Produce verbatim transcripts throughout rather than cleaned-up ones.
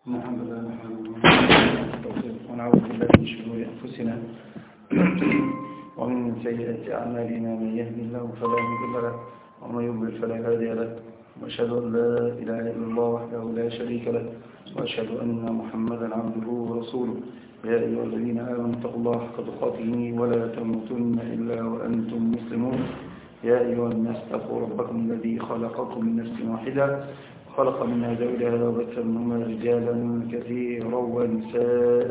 الحمد لله ونعوذ بالله من شرور أنفسنا ومن سيئات أعمالنا. من يهدي الله فلا مضل له ومن يضلل فلا هادي له، وأشهد أن لا إله إلا الله وحده لا شريك له، وأشهد أن محمدا عبده ورسوله. يا أيها الذين آمنوا اتقوا الله حق تقاته ولا تموتن إلا وأنتم مسلمون. يا أيها الناس اتقوا ربكم الذي خلقكم من نفس واحدة خلق منها زوجها وبث منهما رجالا كثيرا ونساء،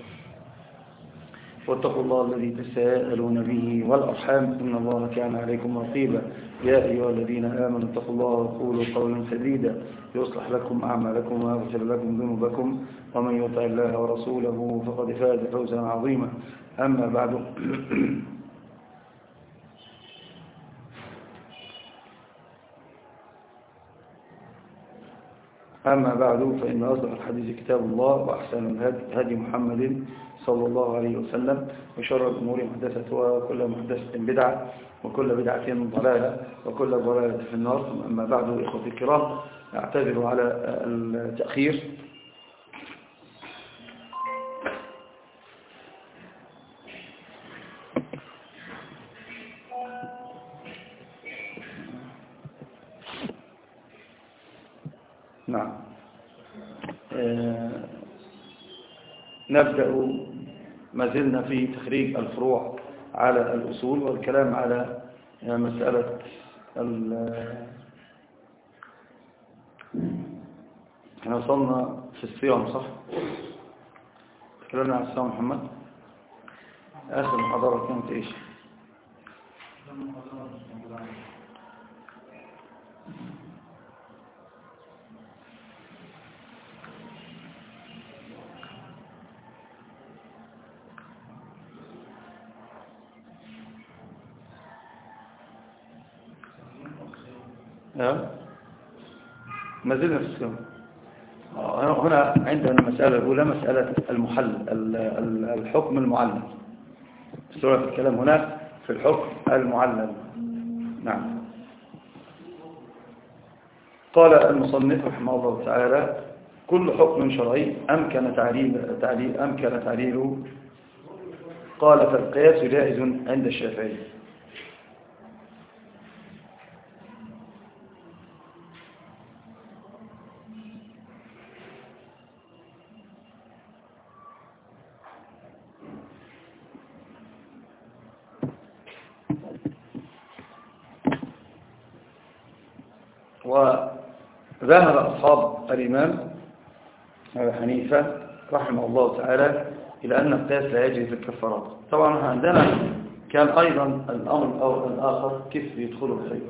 واتقوا الله الذي تساءلون به والأرحام إن الله كان عليكم رقيبا. يا أيها الذين آمنوا اتقوا الله وقولوا قولا سديدا يصلح لكم أعمالكم ويغفر لكم ذنوبكم، ومن يطع الله ورسوله فقد فاز فوزا عظيما. أما بعد أما بعد فإن أصدق الحديث كتاب الله، وأحسن الهدي هدي محمد صلى الله عليه وسلم، وشر الأمور محدثتها، وكل محدثة بدعة، وكل بدعة ضلالة، وكل ضلالة في النار. أما بعد إخوتي الكرام، أعتذر على التأخير. نعم، آه نبدأ ما زلنا في تخريج الفروع على الأصول والكلام على مسألة احنا وصلنا في الصيام، صح؟ تكلمنا عن الصيام محمد. آخر محاضرة كانت ايش؟ ما زلنا في الصيام. هنا عندنا المسألة الأولى مسألة المحل الحكم المعلل. سورة الكلام هنا في الحكم المعلل. نعم. قال المصنف رحمه الله تعالى: كل حكم شرعي أمكن تعليل تعليل أمكن تعليله. قال فالقياس جائز عند الشافعي. وذهب أصحاب الإمام أبي حنيفة رحمه الله تعالى إلى أن القياس لا يجري في الكفارات. طبعا عندنا كان أيضا الأمر أو الآخر كيف يدخلوا في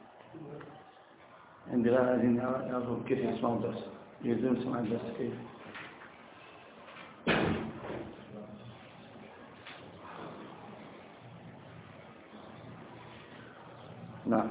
عندنا هذين يعرفوا كيف يسمعوا الدرس، يريدون يسمعوا الدرس كيف. نعم،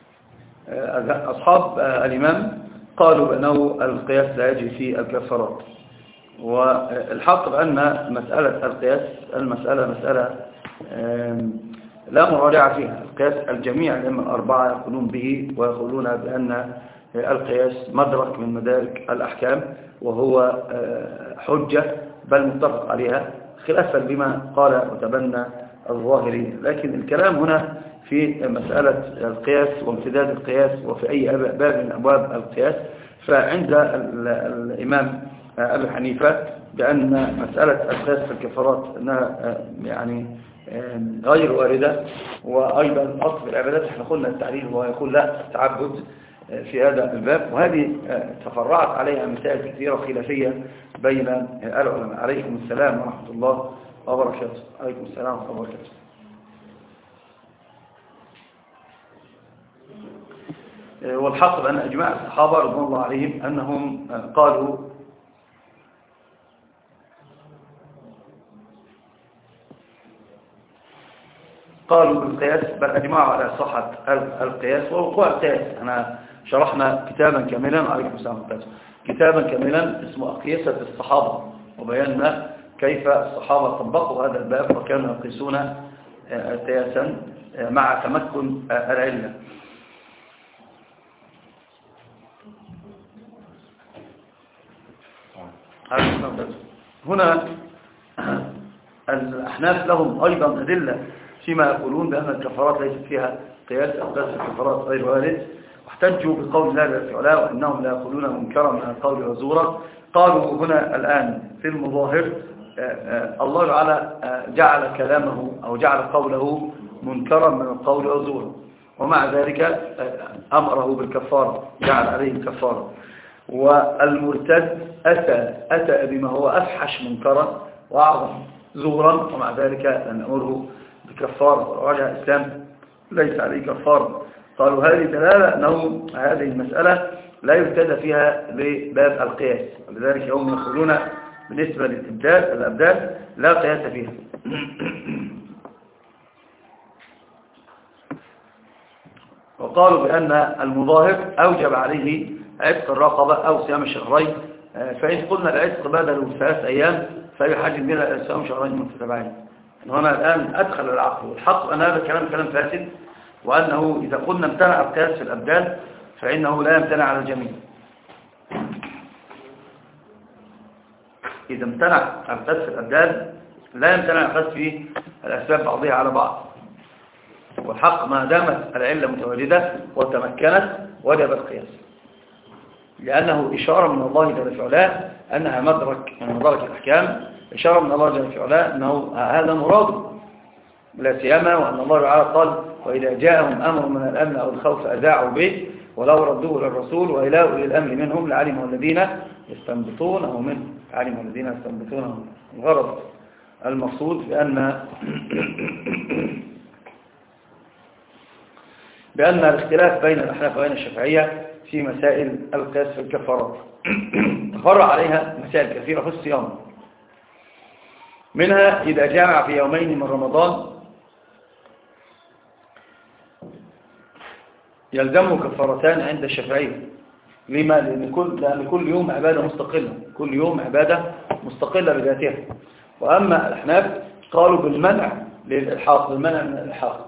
أصحاب الإمام قالوا بأنه القياس لا يجري في الكفارات، والحق بأن مسألة القياس المسألة مسألة لا مراجعة فيها. القياس الجميع الأئمة الأربعة يقولون به، ويقولون بأن القياس مدرك من مدارك الأحكام، وهو حجة بل متفق عليها، خلافا لما قال وتبنى الظاهري. لكن الكلام هنا في مسألة القياس وامتداد القياس وفي أي باب من أبواب القياس. فعند الإمام أبي حنيفة بأن مسألة القياس في الكفارات أنها يعني غير واردة. وأيضا أصل العبادات احنا قلنا التعليل، وهو يقول لا التعبد في هذا الباب، وهذه تفرعت عليها مسائل كثيرة خلافية بين العلماء. عليكم السلام ورحمة الله وبركاته. عليكم السلام ورحمة الله وبركاته. والحق بأن أجماع الصحابة رضوان الله عليهم أنهم قالوا قالوا بالقياس، بل أجمعوا على صحة القياس ووقوع القياس. أنا شرحنا كتابا كاملا، عليكم السلام ورحمة الله، كتابا كاملا اسمه أقيسة الصحابة، وبينا كيف الصحابة طبقوا هذا الباب وكانوا يقيسون قياسا مع تمكن العلة. هنا الأحناف لهم أيضا أدلة فيما يقولون بأن الكفارات ليست فيها قياس أو قياس الكفارات غير وارد، واحتجوا بقول الله جل وعلا وإنهم لا يقولون منكرا من القول وزورا. قالوا هنا الآن في المظاهر الله تعالى جعل كلامه أو جعل قوله منكرا من القول وزورا، ومع ذلك أمره بالكفارة، جعل عليه الكفارة. والمرتد أتى أتى بما هو أفحش منكرا وأعظم زورا، ومع ذلك لم نأمره بكفارة، ورجع الإسلام ليس عليه كفارة. قالوا هذه دلالة أنه هذه المسألة لا يرتد فيها لباب القياس، ولذلك يوم يقولون بالنسبة للأبدال الأبدال لا قياس فيها. وقالوا بأن المظاهر أوجب عليه عتق الرقبة أو صيام الشهرين، فإن قلنا العتق بدل ثلاث أيام فيحاج بنا إلى صيام شهرين متتابعين. هنا الآن أدخل العقل، والحق أن هذا الكلام كلام فاسد، وأنه إذا قلنا امتنع القياس في الأبدال فإنه لا يمتنع على الجميع. إذا امتنع القياس في الأبدال لا يمتنع القياس في الأسباب بعضها على بعض، والحق ما دامت العلة متواجدة وتمكنت وجب القياس، لأنه إشارة من الله جل وعلا أنها مدرك من مدرك الأحكام، إشارة من الله جل وعلا أنه هذا مراد، لا سيما وأن الله تعالى قال وإذا جاءهم أمر من الأمن أو الخوف أذاعوا به ولو ردوه للرسول وإلى أولي الأمر منهم لعلموا الذين يستنبطونه منه علموا الذين يستنبطونه. الغرض المقصود بأن بأن الاختلاف بين الأحناف وبين الشافعية في مسائل القياس في الكفارات تفرع عليها مسائل كثيرة في الصيام، منها إذا جامع في يومين من رمضان يلزمه كفارتان عند الشافعية. لما؟ لأن كل, لأن كل يوم عبادة مستقلة، كل يوم عبادة مستقلة بذاتها. وأما الأحناف قالوا بالمنع للإلحاق، بالمنع من الإلحاق.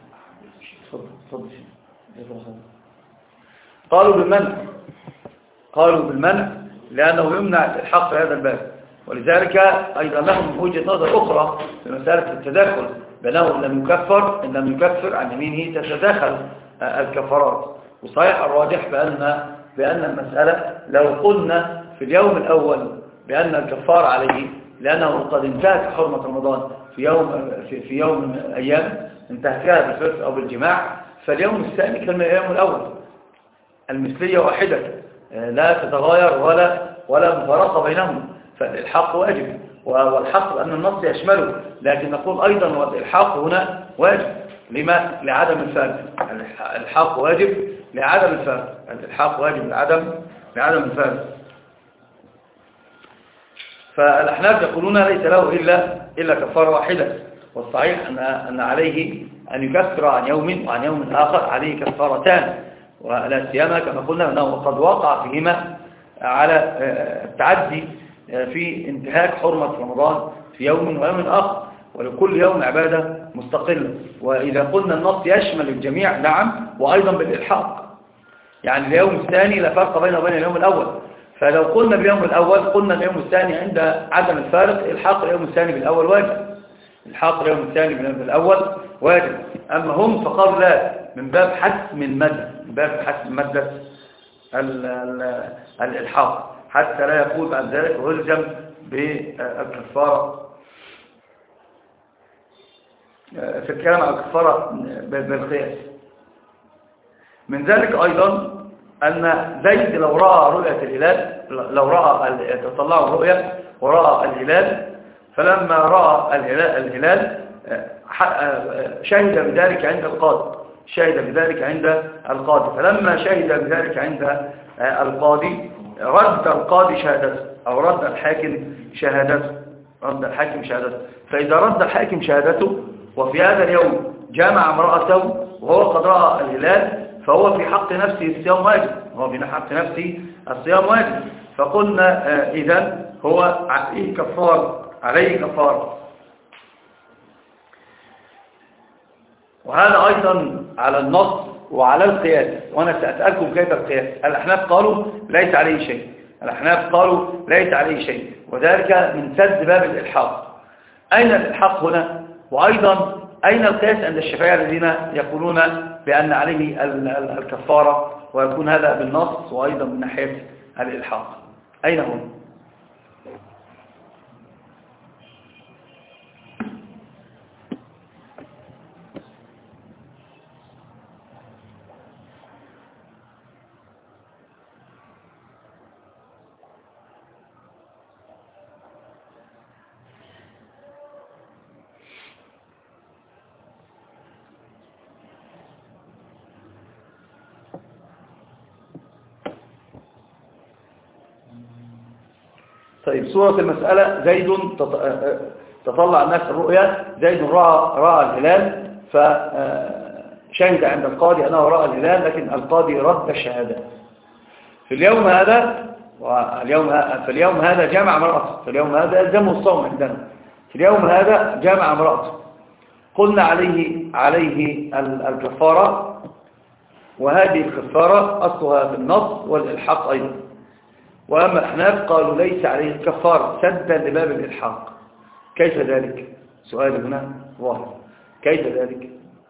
قالوا بالمنع قالوا بالمنع لأنه يمنع الإلحاق في هذا الباب، ولذلك أيضا لهم وجهة نظر أخرى في مسألة التداخل بأنه لم يكفر إن لم يكفر عن يمينه تتداخل الكفارات. وصحيح الراجح بأن بأن المسألة لو قلنا في اليوم الأول بأن الكفار عليه لأنه قد انتهت حرمة رمضان في يوم في, في يوم من الأيام انتهكها بالفرس أو بالجماع، فاليوم الثاني كان من اليوم الأول، المثلية واحدة لا تتغير ولا ولا مفارقة بينهم، فالإلحاق واجب. والحق أن النص يشمله، لكن نقول أيضا والإلحاق هنا واجب. لما؟ لعدم الفارق. الإلحاق واجب لعدم الفارق، الإلحاق واجب لعدم لعدم الفارق. فالأحناف يقولون ليس له إلا إلا كفارة واحدة، والصحيح أن أن عليه أن يكفر عن يوم وعن يوم آخر عليه كفارتان، ولا سيما كما قلنا أنه قد وقع فيهما على التعدي في انتهاك حرمة رمضان في يوم ويوم آخر، ولكل يوم عبادة مستقلة. وإذا قلنا النص يشمل الجميع نعم، وأيضا بالإلحاق، يعني اليوم الثاني لا فرق بينه وبين اليوم الأول. فلو قلنا باليوم الأول قلنا اليوم الثاني عند عدم الفارق إلحاق اليوم الثاني بالأول واجب، إلحاق اليوم الثاني بالأول واجب. أما هم فقالوا لا، من باب حسم المادة، من باب حسم مادة الإلحاق، حتى لا يقول بعد ذلك ويلزم بالكفارة في الكلام على الكفارة بالقياس. من ذلك أيضا أن زيد لو رأى رؤية الهلال، لو رأى تطلعوا الرؤية ورأى الهلال، فلما رأى الهلال شهد بذلك عند القاضي، شهد بذلك عند القاضي فلما شهد بذلك عند القاضي رد القاضي شهادته أو رد الحاكم شهادته رد الحاكم شهادته فإذا رد الحاكم شهادته وفي هذا اليوم جامع امرأته وهو قد رأى الهلال، فهو في حق نفسه الصيام واجب، هو في حق نفسه الصيام واجب. فقلنا إذن هو عليه كفار عليه كفار. وهذا أيضا على النص وعلى القياس، وأنا سأسألكم كيف القياس. الأحناف قالوا ليس عليه شيء، الأحناف قالوا ليس عليه شيء، وذلك من سد باب الإلحاق. أين الإلحاق هنا؟ وأيضا أين القياس عند الشافعية الذين يقولون بأن عليه الكفارة، ويكون هذا بالنص وأيضا من ناحية الإلحاق؟ أين هو؟ طيب، صورة المسألة: زيد تطلع الناس الرؤيا، زيد رأى, رأى الهلال، فشهد عند القاضي أنه رأى الهلال، لكن القاضي رد الشهادة. في اليوم هذا واليوم في اليوم هذا جامع امرأته، في اليوم هذا يلزمه الصوم عندنا، في اليوم هذا جامع امرأته، قلنا عليه عليه الكفارة، وهذه الكفارة أصلها في النص والإلحاق أيضا. وأما الأحناف قالوا ليس عليه الكفارة سدا لباب الإلحاق. كيف ذلك؟ سؤال هنا واضح، كيف ذلك؟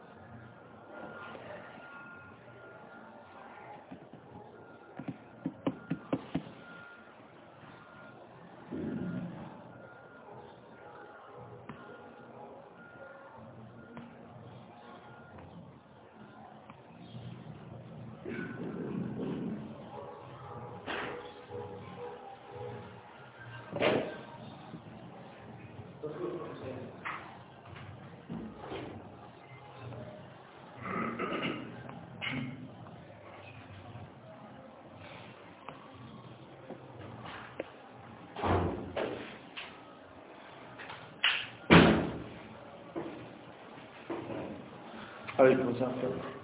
عليكم السلام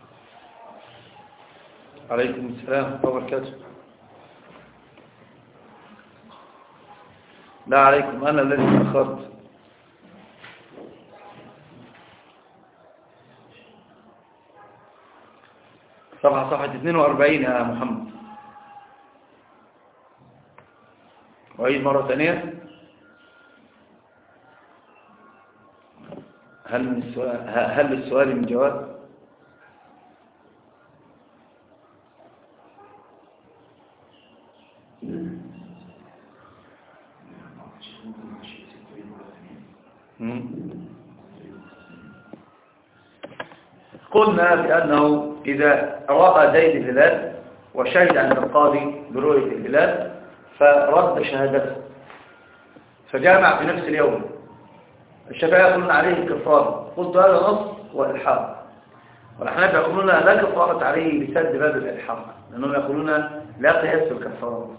عليكم السلام وبركاته. لا عليكم، أنا الذي تأخرت. صفحة صفحة اثنين وأربعين يا محمد. وعيد مرة ثانية. هل من السؤال هل للسؤال من جواب؟ قلنا بأنه إذا رأى زيد الهلال وشهد عند القاضي برؤية الهلال فرد شهادته فجامع في نفس اليوم، الشافعية يقولون عليه الكفارة. قلت هذا نص والإلحاق، والأحناف يقولون لا كفارة عليه لسد باب الإلحاق، لأنهم يقولون لا قياس في الكفارة.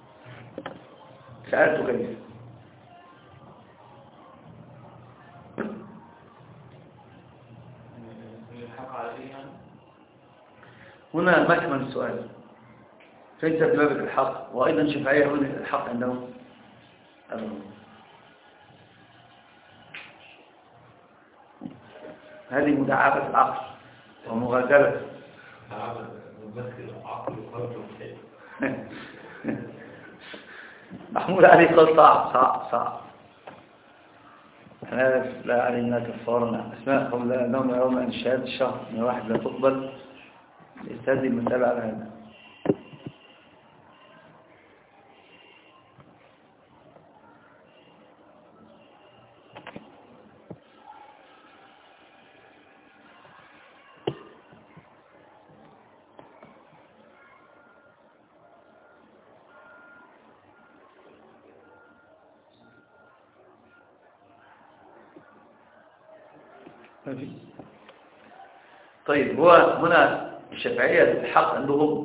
سألت كيف؟ هنا مكمن السؤال، فين سد باب الإلحاق؟ وأيضا الشافعية يقولون الإلحاق عندهم هذه مداعبة العقل ومغادرة محمود علي قال صعب صعب صعب. احنا لا علينا كفارنا اسماء قبل انهم يرون ان شهاده الشهر من واحد لا تقبل، يستهدي المسألة على هذا. طيب، هو هنا الشافعية الحق عندهم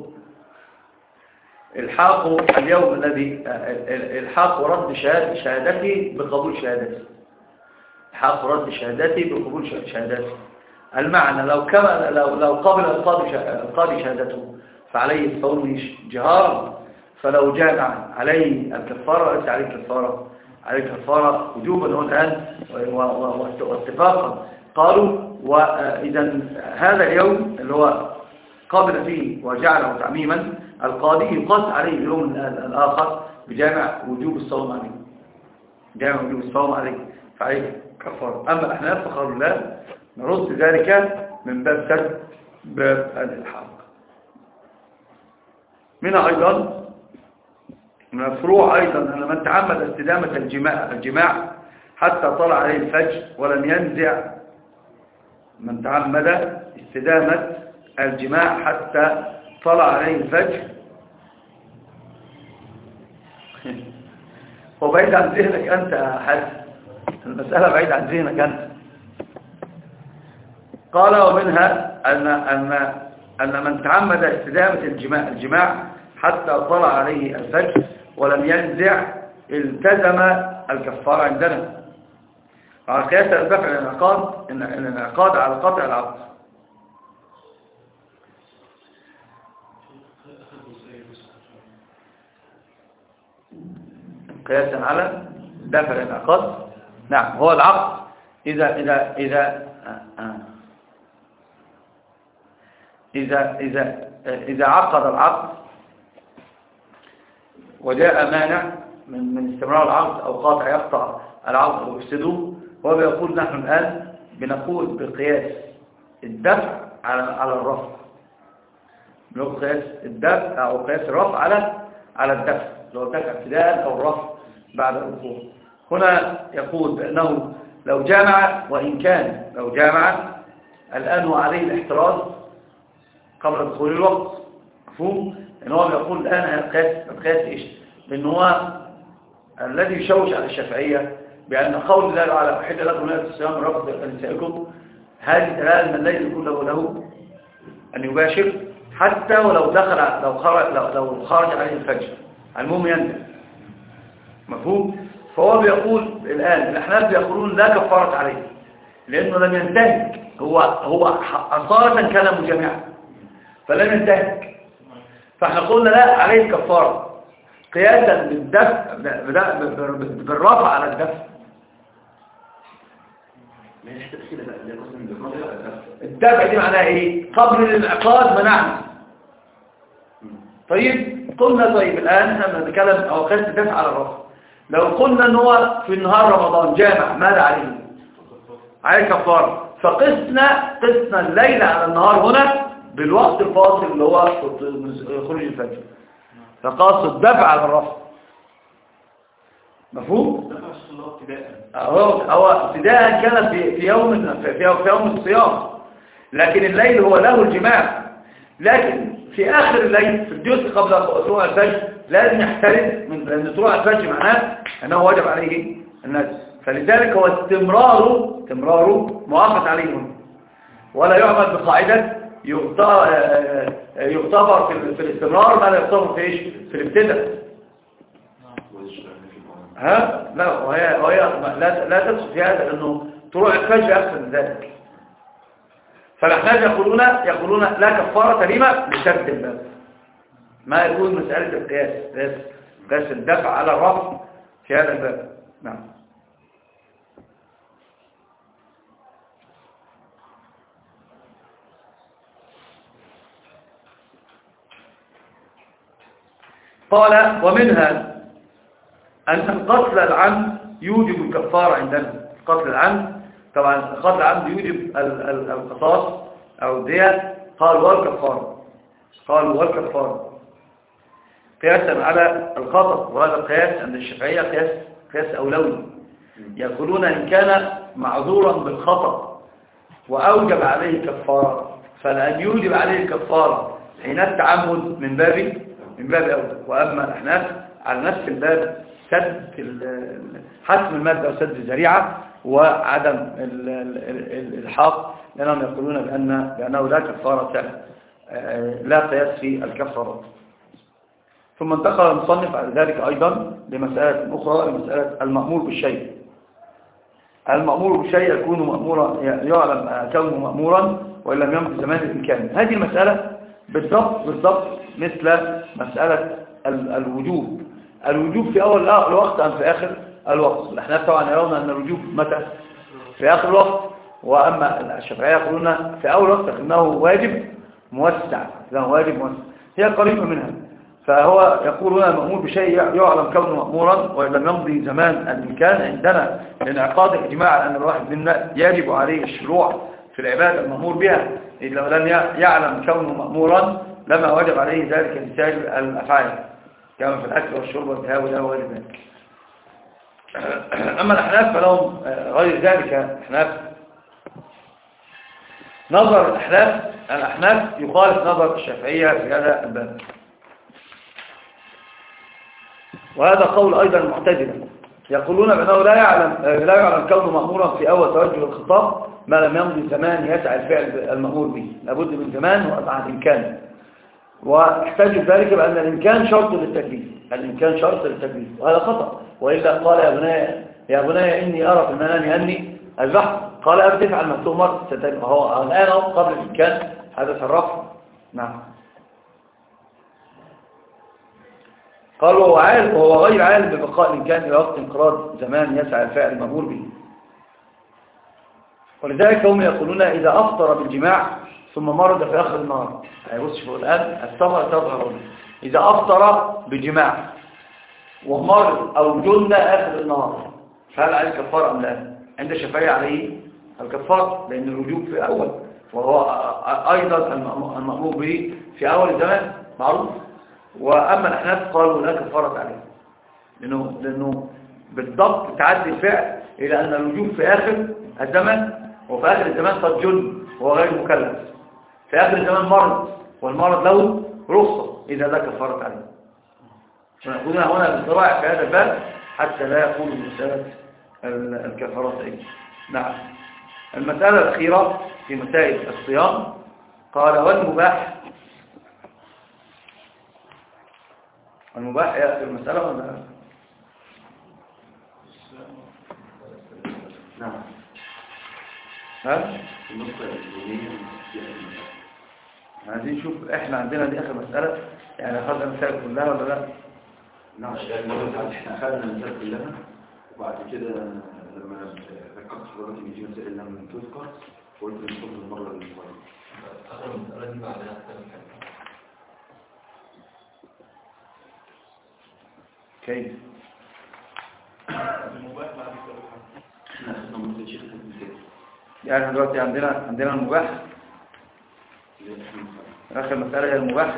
الحاق اليوم الذي الحاق ورد شهادتي بقبول شهادتي، الحاق ورد شهادتي بقبول شهادتي. المعنى لو كما لو لو قبل القاضي شهادته فعليه الصوم جهارا، فلو جامع عليه الكفارة وليس عليه الكفارة، عليه الكفارة وجوبا هو الآن واتفاقا. قالوا وإذا هذا اليوم اللي هو قابل فيه وجعله تعميما القاضي يقاس عليه اليوم الآخر بجامع وجوب الصوم عليه، جامع وجوب الصوم عليه فعليه كفارة. أما الأحناف فقالوا لا، نرد ذلك من باب سد باب الإلحاق. منها أيضا من الفروع أيضا أن من تعمد استدامة الجماع, الجماع حتى طلع عليه الفجر ولم ينزع، من تعمد استدامة الجماع حتى طلع عليه الفجر هو بعيد عن ذهنك أنت يا حاج، المسألة بعيد عن ذهنك أنت. قال ومنها أن, أن, أن من تعمد استدامة الجماع, الجماع حتى طلع عليه الفجر ولم ينزع التزم الكفارة عندنا على قياس الدفع الانعقاد، إن الانعقاد على قطع العقد. قياسا على دفع الانعقاد. نعم، هو العقد إذا إذا إذا إذا إذا إذا عقد العقد وجاء مانع من من استمرار العقد أو قاطع يقطع العقد أو يفسده، هو بيقول نحن الآن بنقول بقياس الدفع على على الرفع، بنقول قياس الدفع أو قياس الرفع على على الدفع، لو الدفع ابتداء أو الرفع بعد الوقوع. هنا يقول بأنه لو جامع، وإن كان لو جامع الآن هو عليه الاحتراز قبل دخول الوقت، مفهوم؟ لأن هو بيقول الآن القياس القياس إيش؟ لأن هو الذي يشوش على الشافعية بأن قول الله تعالى أحل لكم ليلة الصيام رفض نسائكم، هذه دلالة من الليل كله له أن يباشر حتى ولو دخل لو خرج لو, لو خرج عليه الفجر، المهم ينزل، مفهوم؟ فهو بيقول الآن الأحناف يقولون لا كفارة عليه لأنه لم ينتهك، هو هو أصالة كان مجامعا فلم ينتهك، فاحنا قلنا لا عليه الكفارة قياسا بالدفع بالرفع على الدفع. الدفع دي معناها ايه؟ قبل الانعقاد منعنا. طيب قلنا طيب الآن احنا بنتكلم او قياس الدفع على الرفع. لو قلنا ان هو في نهار رمضان جامع ماذا عليه؟ عليه كفارة. فقسنا قسنا الليل على النهار هنا بالوقت الفاصل اللي هو خروج الفجر، فقاس الدفع على الرفع، مفهوم؟ هو هو ابتداء كان في في يوم في, في يوم الصيام، لكن الليل هو له الجماع، لكن في آخر الليل في الجزء قبل طلوع الفجر لازم يحترز من لأن طلوع الفجر معناه أنه واجب عليه الناس، فلذلك هو استمراره استمراره مؤقت عليهم، ولا يعمل بقاعدة يغتبر في الاستمرار ما لا يغتبر في ايش؟ في الابتداء. ها؟ لا وهي وهي لا لا تدخل في هذا لأنه طلوع الفجر أكثر من ذلك. فالأحناف يقولون يقولون لا كفارة لما لشد الباب، ما يكون مسألة القياس قياس قياس الدفع على الرفع في هذا الباب. نعم. قال ومنها أن القتل العمد يوجب الكفارة عندنا. القتل العمد طبعا القتل العمد يوجب القصاص أو الدية، قال والكفارة قال والكفارة قياسا على الخطأ، وهذا القياس عند الشافعية قياس قياس أولوي، يقولون إن كان معذورا بالخطأ وأوجب عليه كفارة فلأن يوجب عليه الكفارة حين التعمد من باب من باب أولى. وأما الأحناف على نفس الباب سد حسم المادة وسد الذريعة وعدم الإلحاق، لأنهم يقولون بأن بأنه لا كفارة لا قياس في الكفارات. ثم انتقل المصنف على ذلك أيضا لمسألة أخرى، لمسألة المأمور بالشيء. المأمور بالشيء يكون مأمورا، يعلم كونه مأمورا وإن لم يمت زمان الإمكان. هذه المسألة بالضبط بالضبط مثل مسألة الوجوب. الوجوب في أول الوقت أم في آخر الوقت؟ الأحناف طبعا يرون أن الوجوب متى؟ في آخر الوقت، وأما الشافعية يقولون في أول وقت أنه واجب موسع، أنه واجب موسع، هي قريبة منها. فهو يقول هنا المأمور بشيء يعلم كونه مأمورا وإن لم يمضي زمان الإمكان عندنا لانعقاد الإجماع على أن الواحد منا يجب عليه الشروع في العبادة المأمور بها، إذ لو لم يعلم كونه مأمورا لما وجب عليه ذلك في سائر الأفعال كما في الأكل والشرب والذهاب وده وغير ذلك. أما الأحناف فلهم غير ذلك. الأحناف نظر الأحناف الأحناف يخالف نظر الشافعية في هذا الباب، وهذا قول أيضا المعتزلة يقولون بأنه لا يعلم لا يعلم كونه مأمورا في أول توجه الخطاب ما لم يمضي زمان يسعى الفعل المأمور به، لابد من زمان ومع الإمكان، واحتاجوا ذلك بأن الإمكان شرط للتكليف، الإمكان شرط للتكليف، وهذا خطأ. وإلا قال يا بني يا بني إني أرى في المنام أني البحر، قال أبتفعل ما تؤمر ستجد. هو الآن قبل الإمكان حدث الرفع. نعم. قال وهو عالم وهو غير عالم ببقاء الإمكان إلى وقت انقراض زمان يسعى الفاعل المأمور به. ولذلك هم يقولون إذا أفطر بالجماع ثم مرض في آخر النهار، يعني بص شوفوا الآن الثمرة تظهر، إذا أفطر بجماع ومرض أو جن آخر النهار فهل عليه كفارة أم لا؟ عند الشافعية عليه الكفارة، لأن الوجوب في أول، وهو أيضا المأمور به في أول الزمان معروف. وأما الأحناف قالوا لا كفارة عليه، لأنه, لأنه بالضبط تعدي الفعل إلى أن الوجوب في آخر الزمان، وفي آخر الزمان قد جن وهو غير مكلف، في آخر الزمان مرض والمرض له رخصة، إذا لا كفارة عليه. فنقولنا هنا بالصراع في هذا الباب حتى لا يقول مسألة الكفارات أيه. نعم. المسألة الأخيرة في مسائل الصيام قال والمباح، المباح هي آخر المسألة ولا نعم. ها؟ عايزين نشوف احنا عندنا دي آخر مسألة، يعني أخذنا المسائل كلها ولا لا؟ نعم. احنا أخذنا المسائل كلها وبعد كده لما ذكرت حضرتك ان دي مسائل لم تذكر قلت نشوف المرة اللي فاتت آخر المسألة دي بعدها كيف؟ المباح بعد كده احنا أخذنا شيخ المسائل، يعني دلوقتي عندنا عندنا المباح، آخر مسألة هي المباح.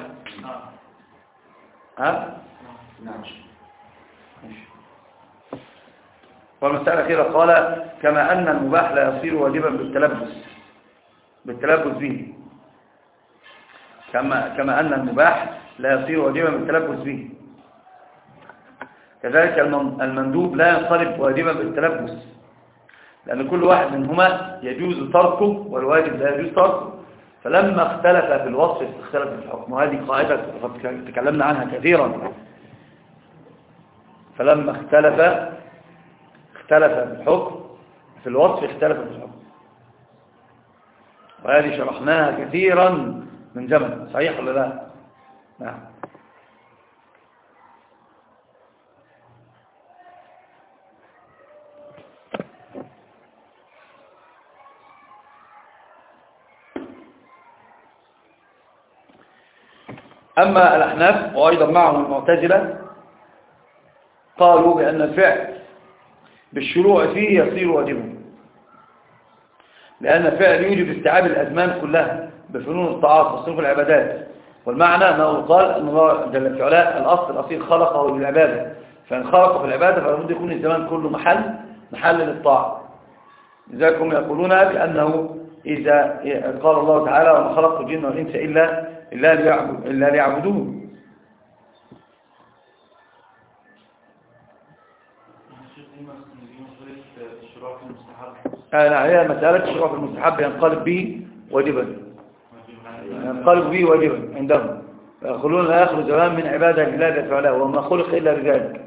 ها؟ نعم. والمسألة الأخيرة قال كما أن المباح لا يصير واجبا بالتلبس بالتلبس به، كما كما أن المباح لا يصير واجبا بالتلبس به، كذلك المندوب لا ينقلب واجبا بالتلبس، لأن كل واحد منهما يجوز تركه والواجب لا يجوز تركه. فلما اختلف في الوصف اختلف في الحكم، وهذه قاعدة قد تكلمنا عنها كثيرا. فلما اختلف اختلف في الحكم في الوصف اختلف في الحكم، وهذه شرحناها كثيرا من زمن، صحيح ولا لا؟ نعم. أما الأحناف وأيضا معهم المعتزلة قالوا بأن الفعل بالشروع فيه يصير واجبا، لأن الفعل يوجب استيعاب الأزمان كلها بفنون الطاعات وصنوف العبادات، والمعنى أنه قال أن الله جل في علاه الأصل الأصيل خلقه للعبادة، فإن خلقه في العبادة فلابد يكون الزمان كله محل محل للطاعة. لذلك هم يقولون بأنه إذا قال الله تعالى وما خلقت الجن والإنس إلا إلا ليعبد إلا ليعبدون. أنا هي مسألة الشروع في المستحب ينقلب به واجبا، ينقلب به واجبا عندهم، يقولون لا يخرج زمان من عبادة لله جل وعلا وما خلق إلا لذلك.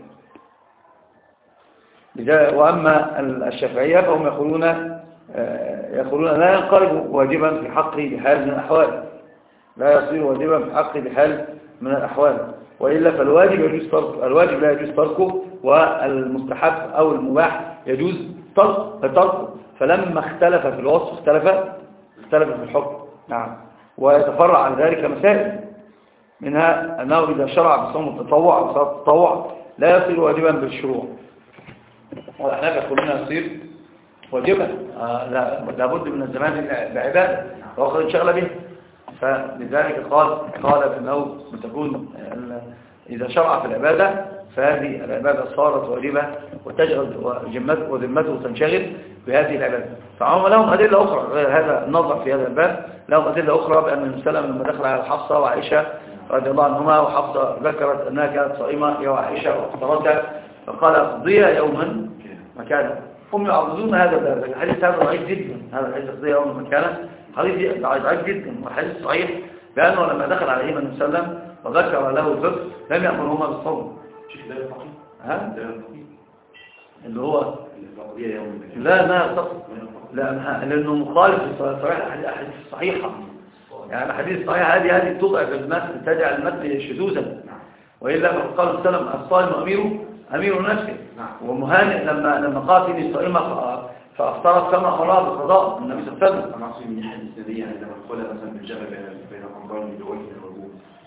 وأما الشافعية فهم يقولون يقولون لا ينقلب واجبا في حقه بحال من الأحوال، لا يصير واجبا في حقه بحال من الأحوال، وإلا فالواجب يجوز تركه، الواجب لا يجوز تركه، والمستحب أو المباح يجوز تركه. فلما اختلف في الوصف اختلف اختلف في الحكم. نعم. ويتفرع عن ذلك مسائل منها أنه إذا شرع بصوم التطوع أو صلاة التطوع لا يصير واجبا بالشروع، وإحنا كلنا يصير واجبا. آه لا لابد من الزمان بعبادة وقد انشغل به، فلذلك قال قال بأنه تكون إذا شرع في العبادة فهذه العبادة صارت واجبة وتشغل وذمته تنشغل بهذه العبادة. فعما لهم أدلة أخرى غير هذا النظر في هذا الباب، لهم أدلة أخرى بأن النبي صلى الله عليه وسلم لما دخل على حفصة وعائشة رضي الله عنهما، وحفصة ذكرت أنها كانت صائمة هي وعائشة واختارتها، فقال اقضيها يوما مكانا. هم يعرضون هذا الباب. الحديث هذا ضعيف جدا، هذا الحديث اقضيها يوما مكانا حديث ضعيف جدا، والحديث صحيح بأنه لما دخل عليهما النبي صلى الله عليه وسلم وذكر له الفقه لم يأمرهما بالصوم. ها؟ اللي هو لا ما لا لأنه مخالف لصحيح الأحاديث الصحيحة. يعني الأحاديث الصحيحة هذه هذه تضعف المثل، تجعل المثل شذوذا، وإلا قال صلى الله عليه وسلم الصائم أميره أمير نفسه. ومهانئ لما لما قاتل الصائمة فأفطرت كما أمرها بالقضاء النبي صلى الله عليه وسلم. معصوم من حديث النبي يعني لما قال مثلا بالجمع بين رمضان ووجه الوجوب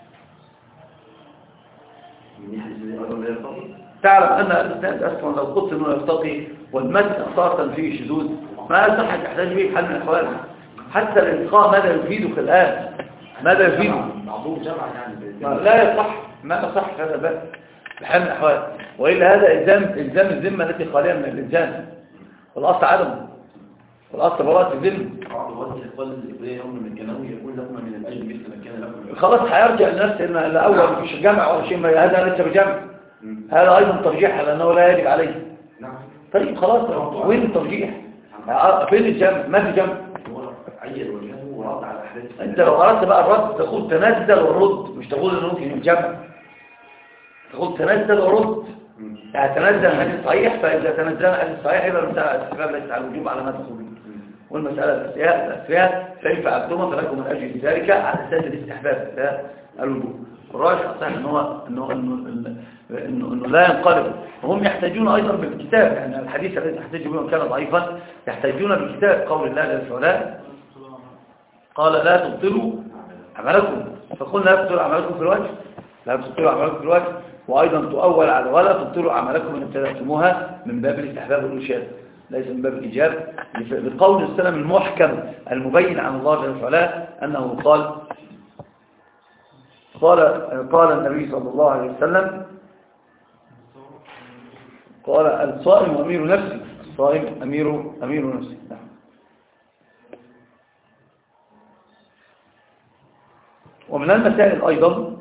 من حديث النبي أيضا لا يرتقي. تعلم أن الإسناد أصلا لو قلت أنه يرتقي والمد أصلا فيه شذوذ ما أصح تحتاج به حل من الأحوال. حتى الإلقاء ماذا يفيدك الآن؟ ماذا يفيدك؟ معظوم جمع يعني لا يصح، ما يصح هذا الباب بحال من الأحوال، وإلا هذا إلزام إلزام الذمة التي خالية من الإلزام، والأصل عدم، والأصل براءة الذمة. بعض الوقت يقول الإبراهيم يوم من كلامه يقول لكم من الأجل مثل ما كان لكم. خلاص هيرجع لنفسه إن الأول مفيش جمع ولا شيء، هذا ليس بجمع، هذا أيضا ترجيح لأنه لا يجب عليه. نعم. طيب خلاص وين الترجيح؟ فين الجمع؟ ما في جمع. عيد وجهه ورد على الأحاديث. أنت لو أردت بقى الرد تقول تنزل ورد، مش تقول إنه ممكن الجمع، تقول تنزل ورد. يعني تنزل الحديث صحيح، فإذا تنزل الحديث صحيح يبقى المسألة الاستفهام ليست على الوجوب على ما تقولون، والمسألة الأساسية فإن فعلتم فلكم من أجل ذلك على أساس الاستحباب لا الوجوب. الراجح صحيح إن هو إنه إنه إنه إنه لا ينقلب، وهم يحتاجون أيضا بالكتاب. يعني الحديث الذي يحتاج به كان ضعيفا، يحتاجون بالكتاب قول الله جل وعلا قال لا تبطلوا عملكم، فقلنا لا تبطلوا عملكم في الوجه، لا تبطلوا عملكم في الوجه، وأيضا تؤول على ولا تبطلوا عملكم إن ابتدأتموها من باب الاستحباب والإرشاد ليس من باب الإيجاب، لقول السلام المحكم المبين عن الله جل وعلا أنه قال قال قال النبي صلى الله عليه وسلم قال الصائم أمير نفسي، الصائم أمير أمير نفسي. ومن المسائل أيضا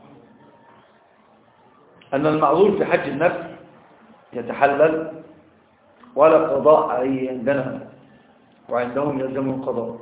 أن المعذور في حج النفس يتحلل ولا قضاء عليه عندنا، وعندهم يلزم القضاء.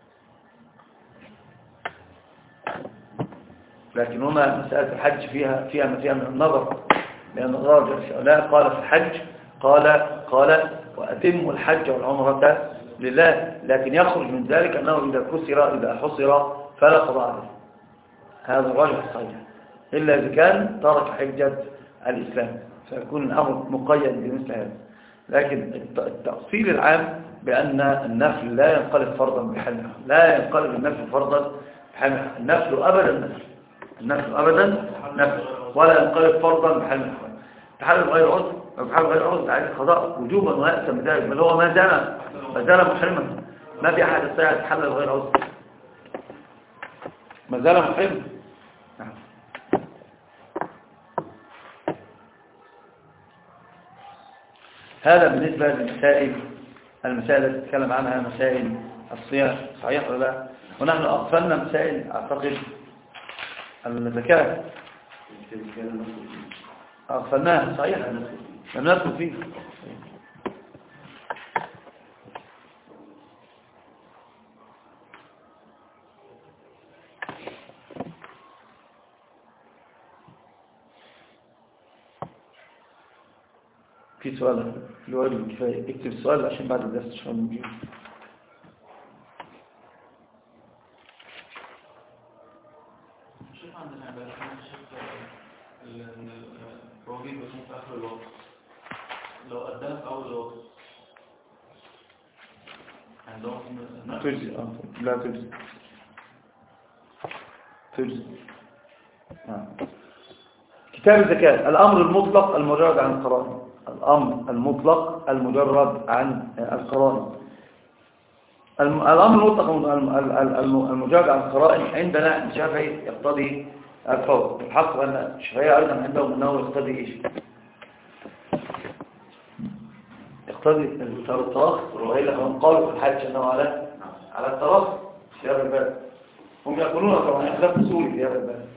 لكن هنا مسألة الحج فيها فيها فيها من النظر، لأن الراجل لا قال في الحج قال قال وأتموا الحج والعمرة لله، لكن يخرج من ذلك أنه إذا كسر إذا حصر فلا قضاء عليه. هذا الراجل الصحيح، إلا إذا كان ترك حجة الإسلام فيكون الأمر مقيد بمثل هذا. لكن التأصيل العام بأن النفل لا ينقلب فرضا بحال، لا ينقلب النفل فرضا بحال، النفل أبدا نفل، النفل أبدا نفل ولا ينقلب فرضا بحال. تحلل غير عذر أو تحلل غير عذر عليه القضاء وجوبا ويأتم بذلك، بل هو ما زال ما زال محرما، ما في أحد يستطيع يتحلل غير عذر، ما زال محرما. هذا بالنسبة للمسائل المسائل التي تتكلم عنها مسائل الصيام صحيح ولا لا؟ ونحن أغفلنا مسائل أعتقد الزكاة أغفلناها صحيح لم ندخل فيه. في سؤال في الواجب الكفاية، اكتب السؤال عشان بعد الدرس شو نجيب. شوف عندنا بقى شوف البروجيت بس في آخر الوقت لو أداها في أول الوقت عندهم تجزي اه لا تجزي تجزي كتاب الزكاة. الأمر المطلق المجرد عن القرائن. الأمر المطلق المجرد عن القرائن. الأمر المطلق المجرد عن القرائن عندنا الشافعي يقتضي الفور. الحق أن الشافعية أيضا عندهم أنه يقتضي إيش؟ يقتضي التراخ، وإلا هم قالوا في الحج أنه على على التراخ في هذا الباب. هم يقولون طبعا خلاف أصولي في هذا الباب.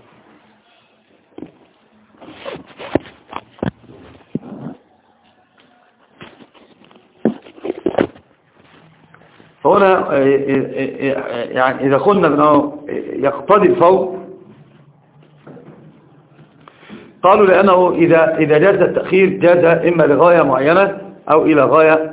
فهنا يعني إذا قلنا أنه يقتضي الفور قالوا لأنه إذا إذا جاز التأخير جاز إما لغاية معينة أو إلى غاية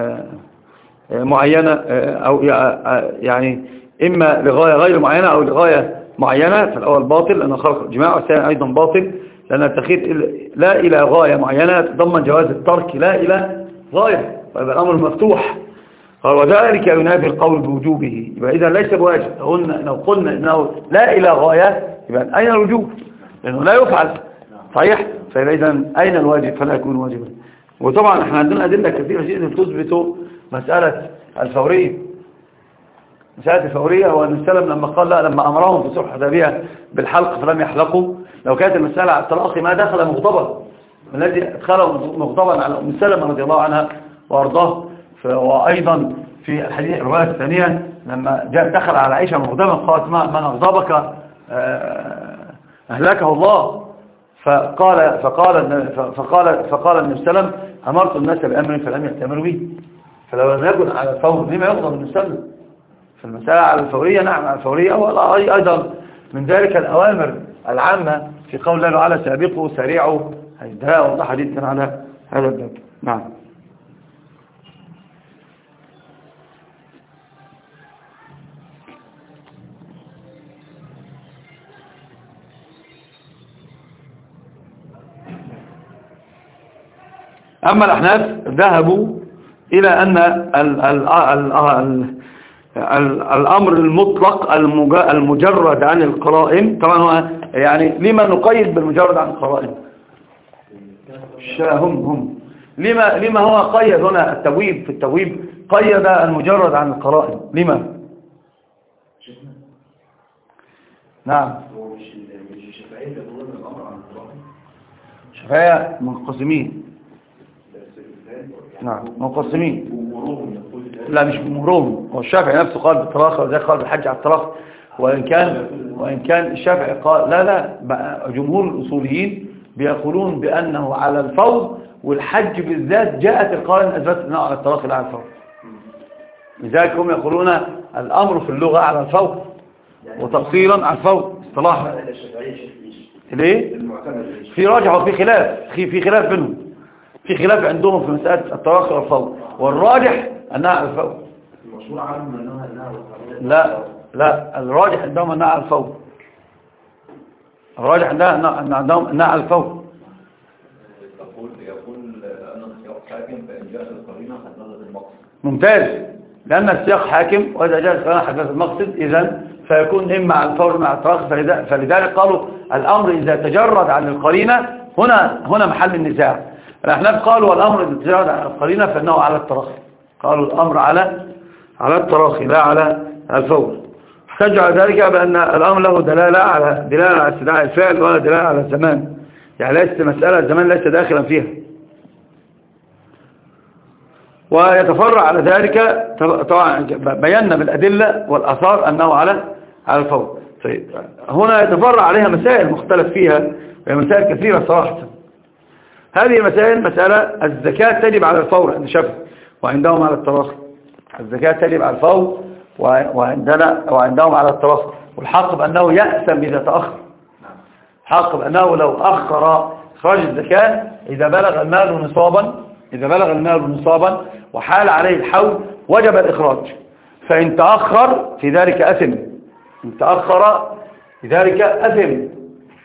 معينة أو يعني إما لغاية غير معينة أو لغاية معينة. فالأول باطل لأنه خلق الجماع، والثاني أيضا باطل لأن التأخير لا إلى غاية معينة تضمن جواز الترك لا إلى غاية، فهذا الأمر مفتوح. قال وذلك ينافي القول بوجوبه، يبقى إذا ليس بواجب. لو قلنا إنه لا إلى غاية يبقى أين الوجوب؟ لأنه لا يفعل صحيح، فإذا أين الواجب؟ فلا يكون واجبا. وطبعا احنا عندنا أدلة كثيرة جدا تثبت مسألة الفورية. مسألة الفورية هو أن السلام لما قال لا، لما أمرهم في صلح الحديبية بالحلق فلم يحلقوا، لو كانت المسألة على التلاقي ما دخل مغضبا، الذي ادخله مغضبا على أم سلمة رضي الله عنها وأرضاه. وأيضا في الحديث الرواية الثانية لما جاء دخل على عائشة مغضبا قالت ما من أغضبك أهلكه الله. فقال فقال فقال فقال النبي صلى الله عليه وسلم أمرت الناس بأمر فلم يأتمروا به. فلو لم يكن على الفور لما يغضب النبي صلى الله عليه وسلم؟ فالمسألة على الفورية نعم على الفورية. وأيضا من ذلك الأوامر العامة في قول الله تعالى سابقوا سريعوا، هذا والله حديث كان على هذا الباب. نعم. أما الأحناف ذهبوا إلى أن ال ال ال ال ال الأمر المطلق المجرد عن القرائن، طبعا هو يعني لما نقيد بالمجرد عن القرائن؟ هم هم لما لما هو قيد هنا التبويب؟ في التبويب قيد المجرد عن القرائن لما؟ نعم الشافعية منقسمين. نعم منقسمين. لا مش جمهورهم، هو الشافعي نفسه قال بالطلاق وذاك قال بالحج على الطلاق، وإن كان وإن كان الشافعي قال لا لا جمهور الأصوليين بيقولون بأنه على الفور، والحج بالذات جاءت القرائن أثبتت أنه على الطلاق لا على الفور. لذلك هم يقولون الأمر في اللغة على الفور وتفصيلا على الفور اصطلاحا. ليه؟ في راجع وفي خلاف في خلاف بينهم، في خلاف عندهم في مسألة التراخي والفور، والراجح أنها على الفور. المشهور عنهم أنها لا لا الراجح عندهم أنها على الفور. الراجح عندهم عندهم أنها على الفور. يقول يقول أن السياق حاكم فإن جاء القرينة حددت المقصد. ممتاز، لأن السياق حاكم وإذا جاء القرينة حددت المقصد إذا فيكون إما على الفور مع التراخي. فلذلك قالوا الأمر إذا تجرد عن القرينة هنا هنا محل النزاع. الأحناف قالوا الأمر إذا تجرد عن القرينة فإنه على التراخي. قالوا الأمر على على التراخي لا على الفور. احتجوا على ذلك بأن الأمر له دلالة على دلالة على استدعاء الفعل ولا دلالة على الزمان، يعني ليست مسألة الزمان ليس داخلا فيها. ويتفرع على ذلك طبعا بينا بالأدلة والآثار أنه على على الفور. طيب هنا يتفرع عليها مسائل مختلف فيها، وهي مسائل كثيرة صراحة. هذه المسائل مسألة الزكاة تجب على الفور عند الشافعي وعندهم على التراخي. الزكاة تجب على الفور وعندنا وعندهم على التراخي. والحق بأنه يأثم إذا تأخر. حق بأنه لو أخر إخراج الزكاة إذا بلغ المال نصابا إذا بلغ المال نصابا وحال عليه الحول وجب الإخراج. فإن تأخر في ذلك أثم. إن تأخر في ذلك أثم.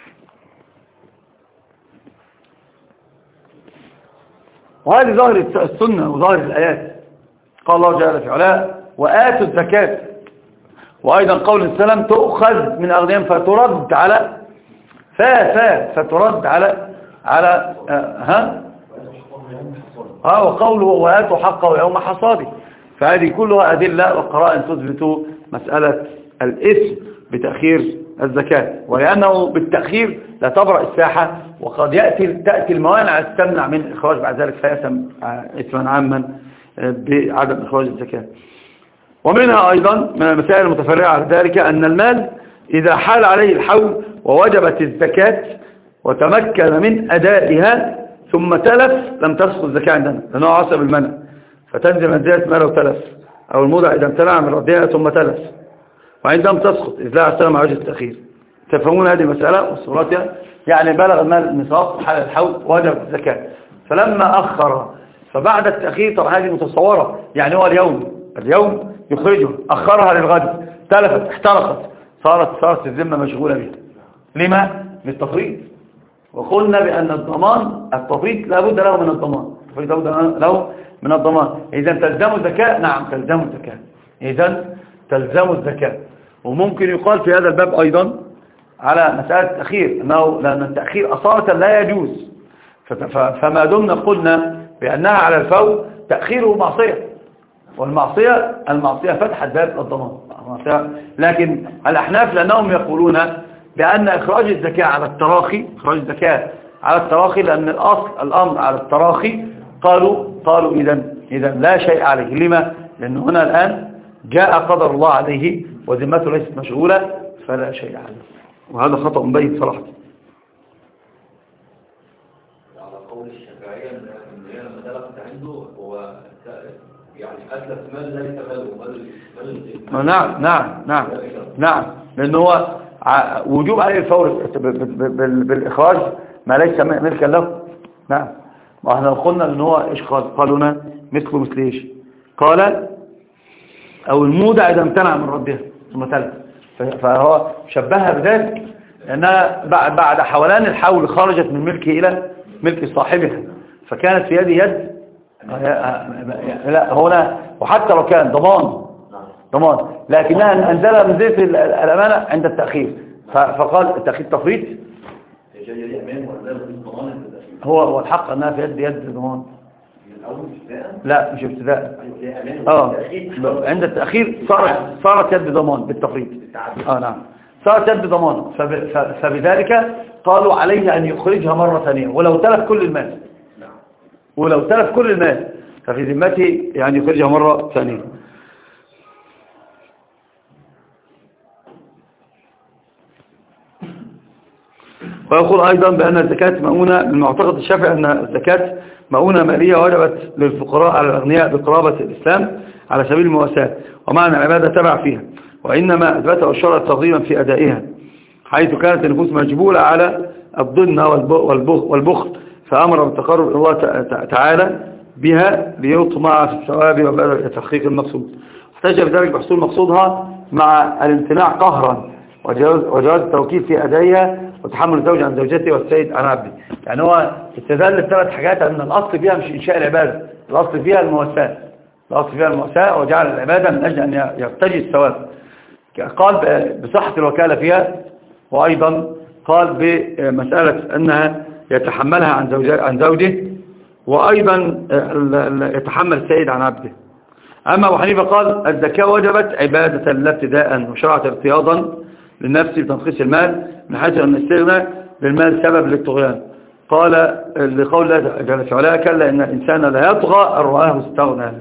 وهذه ظاهر السنة وظاهر الآيات. قال الله جل في علاه وآتوا الزكاة. وأيضا قول السلام تؤخذ من أغنيائهم فترد على فا فا فترد على على آه ها اه وقوله وآتوا حقه يوم حصاده. فهذه كلها أدلة وقرائن تثبت مسألة الإثم بتأخير الزكاة، ولأنه بالتأخير لا تبرأ الساحة، وقد يأتي تأتي الموانع تمنع من إخراج بعد ذلك فيأثم إثما عاما بعدم إخراج الزكاة. ومنها أيضا من المسائل المتفرعة على ذلك أن المال إذا حال عليه الحول ووجبت الزكاة وتمكن من أدائها ثم تلف لم تسقط الزكاة عندنا، لأنه عصب المنع، فتنزل منزلة ماله تلف، أو المودع إذا امتنع من ردها ثم تلف وعندما تسقط إذ لا السلام على وجه التأخير. تفهمون هذه المسألة وصورتها؟ يعني بلغ المال النصاب حال الحول وجب الزكاة، فلما أخر فبعد التأخير، طبعا هذه متصورة، يعني هو اليوم اليوم يخرجه، أخرها للغد، تلفت احترقت، صارت صارت الذمة مشغولة بها. لما؟ للتفريط. وقلنا بأن الضمان التفريط لابد له من الضمان، التفريط لابد له من الضمان. إذا تلزم الزكاة، نعم تلزم الزكاة، إذا تلزم الزكاة. وممكن يقال في هذا الباب أيضا على مسألة التأخير أنه لأن التأخير أصالة لا يجوز، فما دمنا قلنا بأنها على الفور تأخيره معصية، والمعصية المعصية فتحت باب الضمان. لكن الأحناف لأنهم يقولون بأن إخراج الزكاة على التراخي، إخراج الزكاة على التراخي لأن الأصل الأمر على التراخي، قالوا قالوا إذا إذا لا شيء عليه. لما؟ لأن هنا الآن جاء قدر الله عليه وذمته ليست مشغولة فلا شيء عليه، وهذا خطأ بين صراحة. على قول الشافعية ان هي لما دلقت عنده هو يعني أسلف مال ليس ماله مال. نعم نعم نعم نعم لأنه هو وجوب عليه الفور بالإخراج ما ليس ملكا له. نعم، ما احنا قلنا ان هو ايش قال قالوا لنا مثله مثل ايش؟ قال او المودع اذا امتنع من ردها ثم تلف، فهو شبهها بذلك لانها بعد حولان الحول خرجت من ملكه الى ملك صاحبها، فكانت في يده يد. لا هنا وحتى لو كان ضمان ضمان لكنها انزلها من زيت الامانه عند التاخير، فقال التاخير تفريط. هو هو الحق انها في يد يد ضمان. لا مش ابتداء، اه عند التاخير صارت صارت يد ضمان بالتفريط. اه نعم صارت يد ضمان، فبذلك قالوا عليه ان يخرجها مره ثانيه ولو تلف كل المال، ولو تلف كل المال ففي ذمته يعني يخرجها مره ثانيه. ويقول أيضا بأن الزكاة مؤونة من معتقد الشافعي أن الزكاة مؤونة مالية وجبت للفقراء على الأغنياء بقرابة الإسلام على سبيل المواساة، ومعنى العبادة تبع فيها، وإنما أثبته الشرع ترغيبا في أدائها، حيث كانت النفوس مجبولة على الضنة والبخل، فأمر بالتقرب إلى الله تعالى بها ليطمع في الثواب وبدأ تحقيق المقصود. احتاج بذلك بحصول مقصودها مع الامتناع قهرا وجواز التوكيل في أدائها وتحمل الزوج عن زوجته والسيد عن عبده. يعني هو استدل بثلاث حاجات أن الأصل فيها مش إنشاء العبادة، الأصل فيها المواساة، الأصل فيها المواساة وجعل العبادة من أجل أن يرتجي الثواب. قال بصحة الوكالة فيها، وأيضا قال بمسألة أنها يتحملها عن زوجه, عن زوجه وأيضا يتحمل السيد عن عبده. أما أبو حنيفة قال الزكاة وجبت عبادة لا ابتداء وشرعت ارتياضا للنفس بتنقيص المال من حيث أن الاستغنى للمال سبب للطغيان. قال لقول الله جل في علاه كلا إن الإنسان لا يطغى أن رآه استغنى.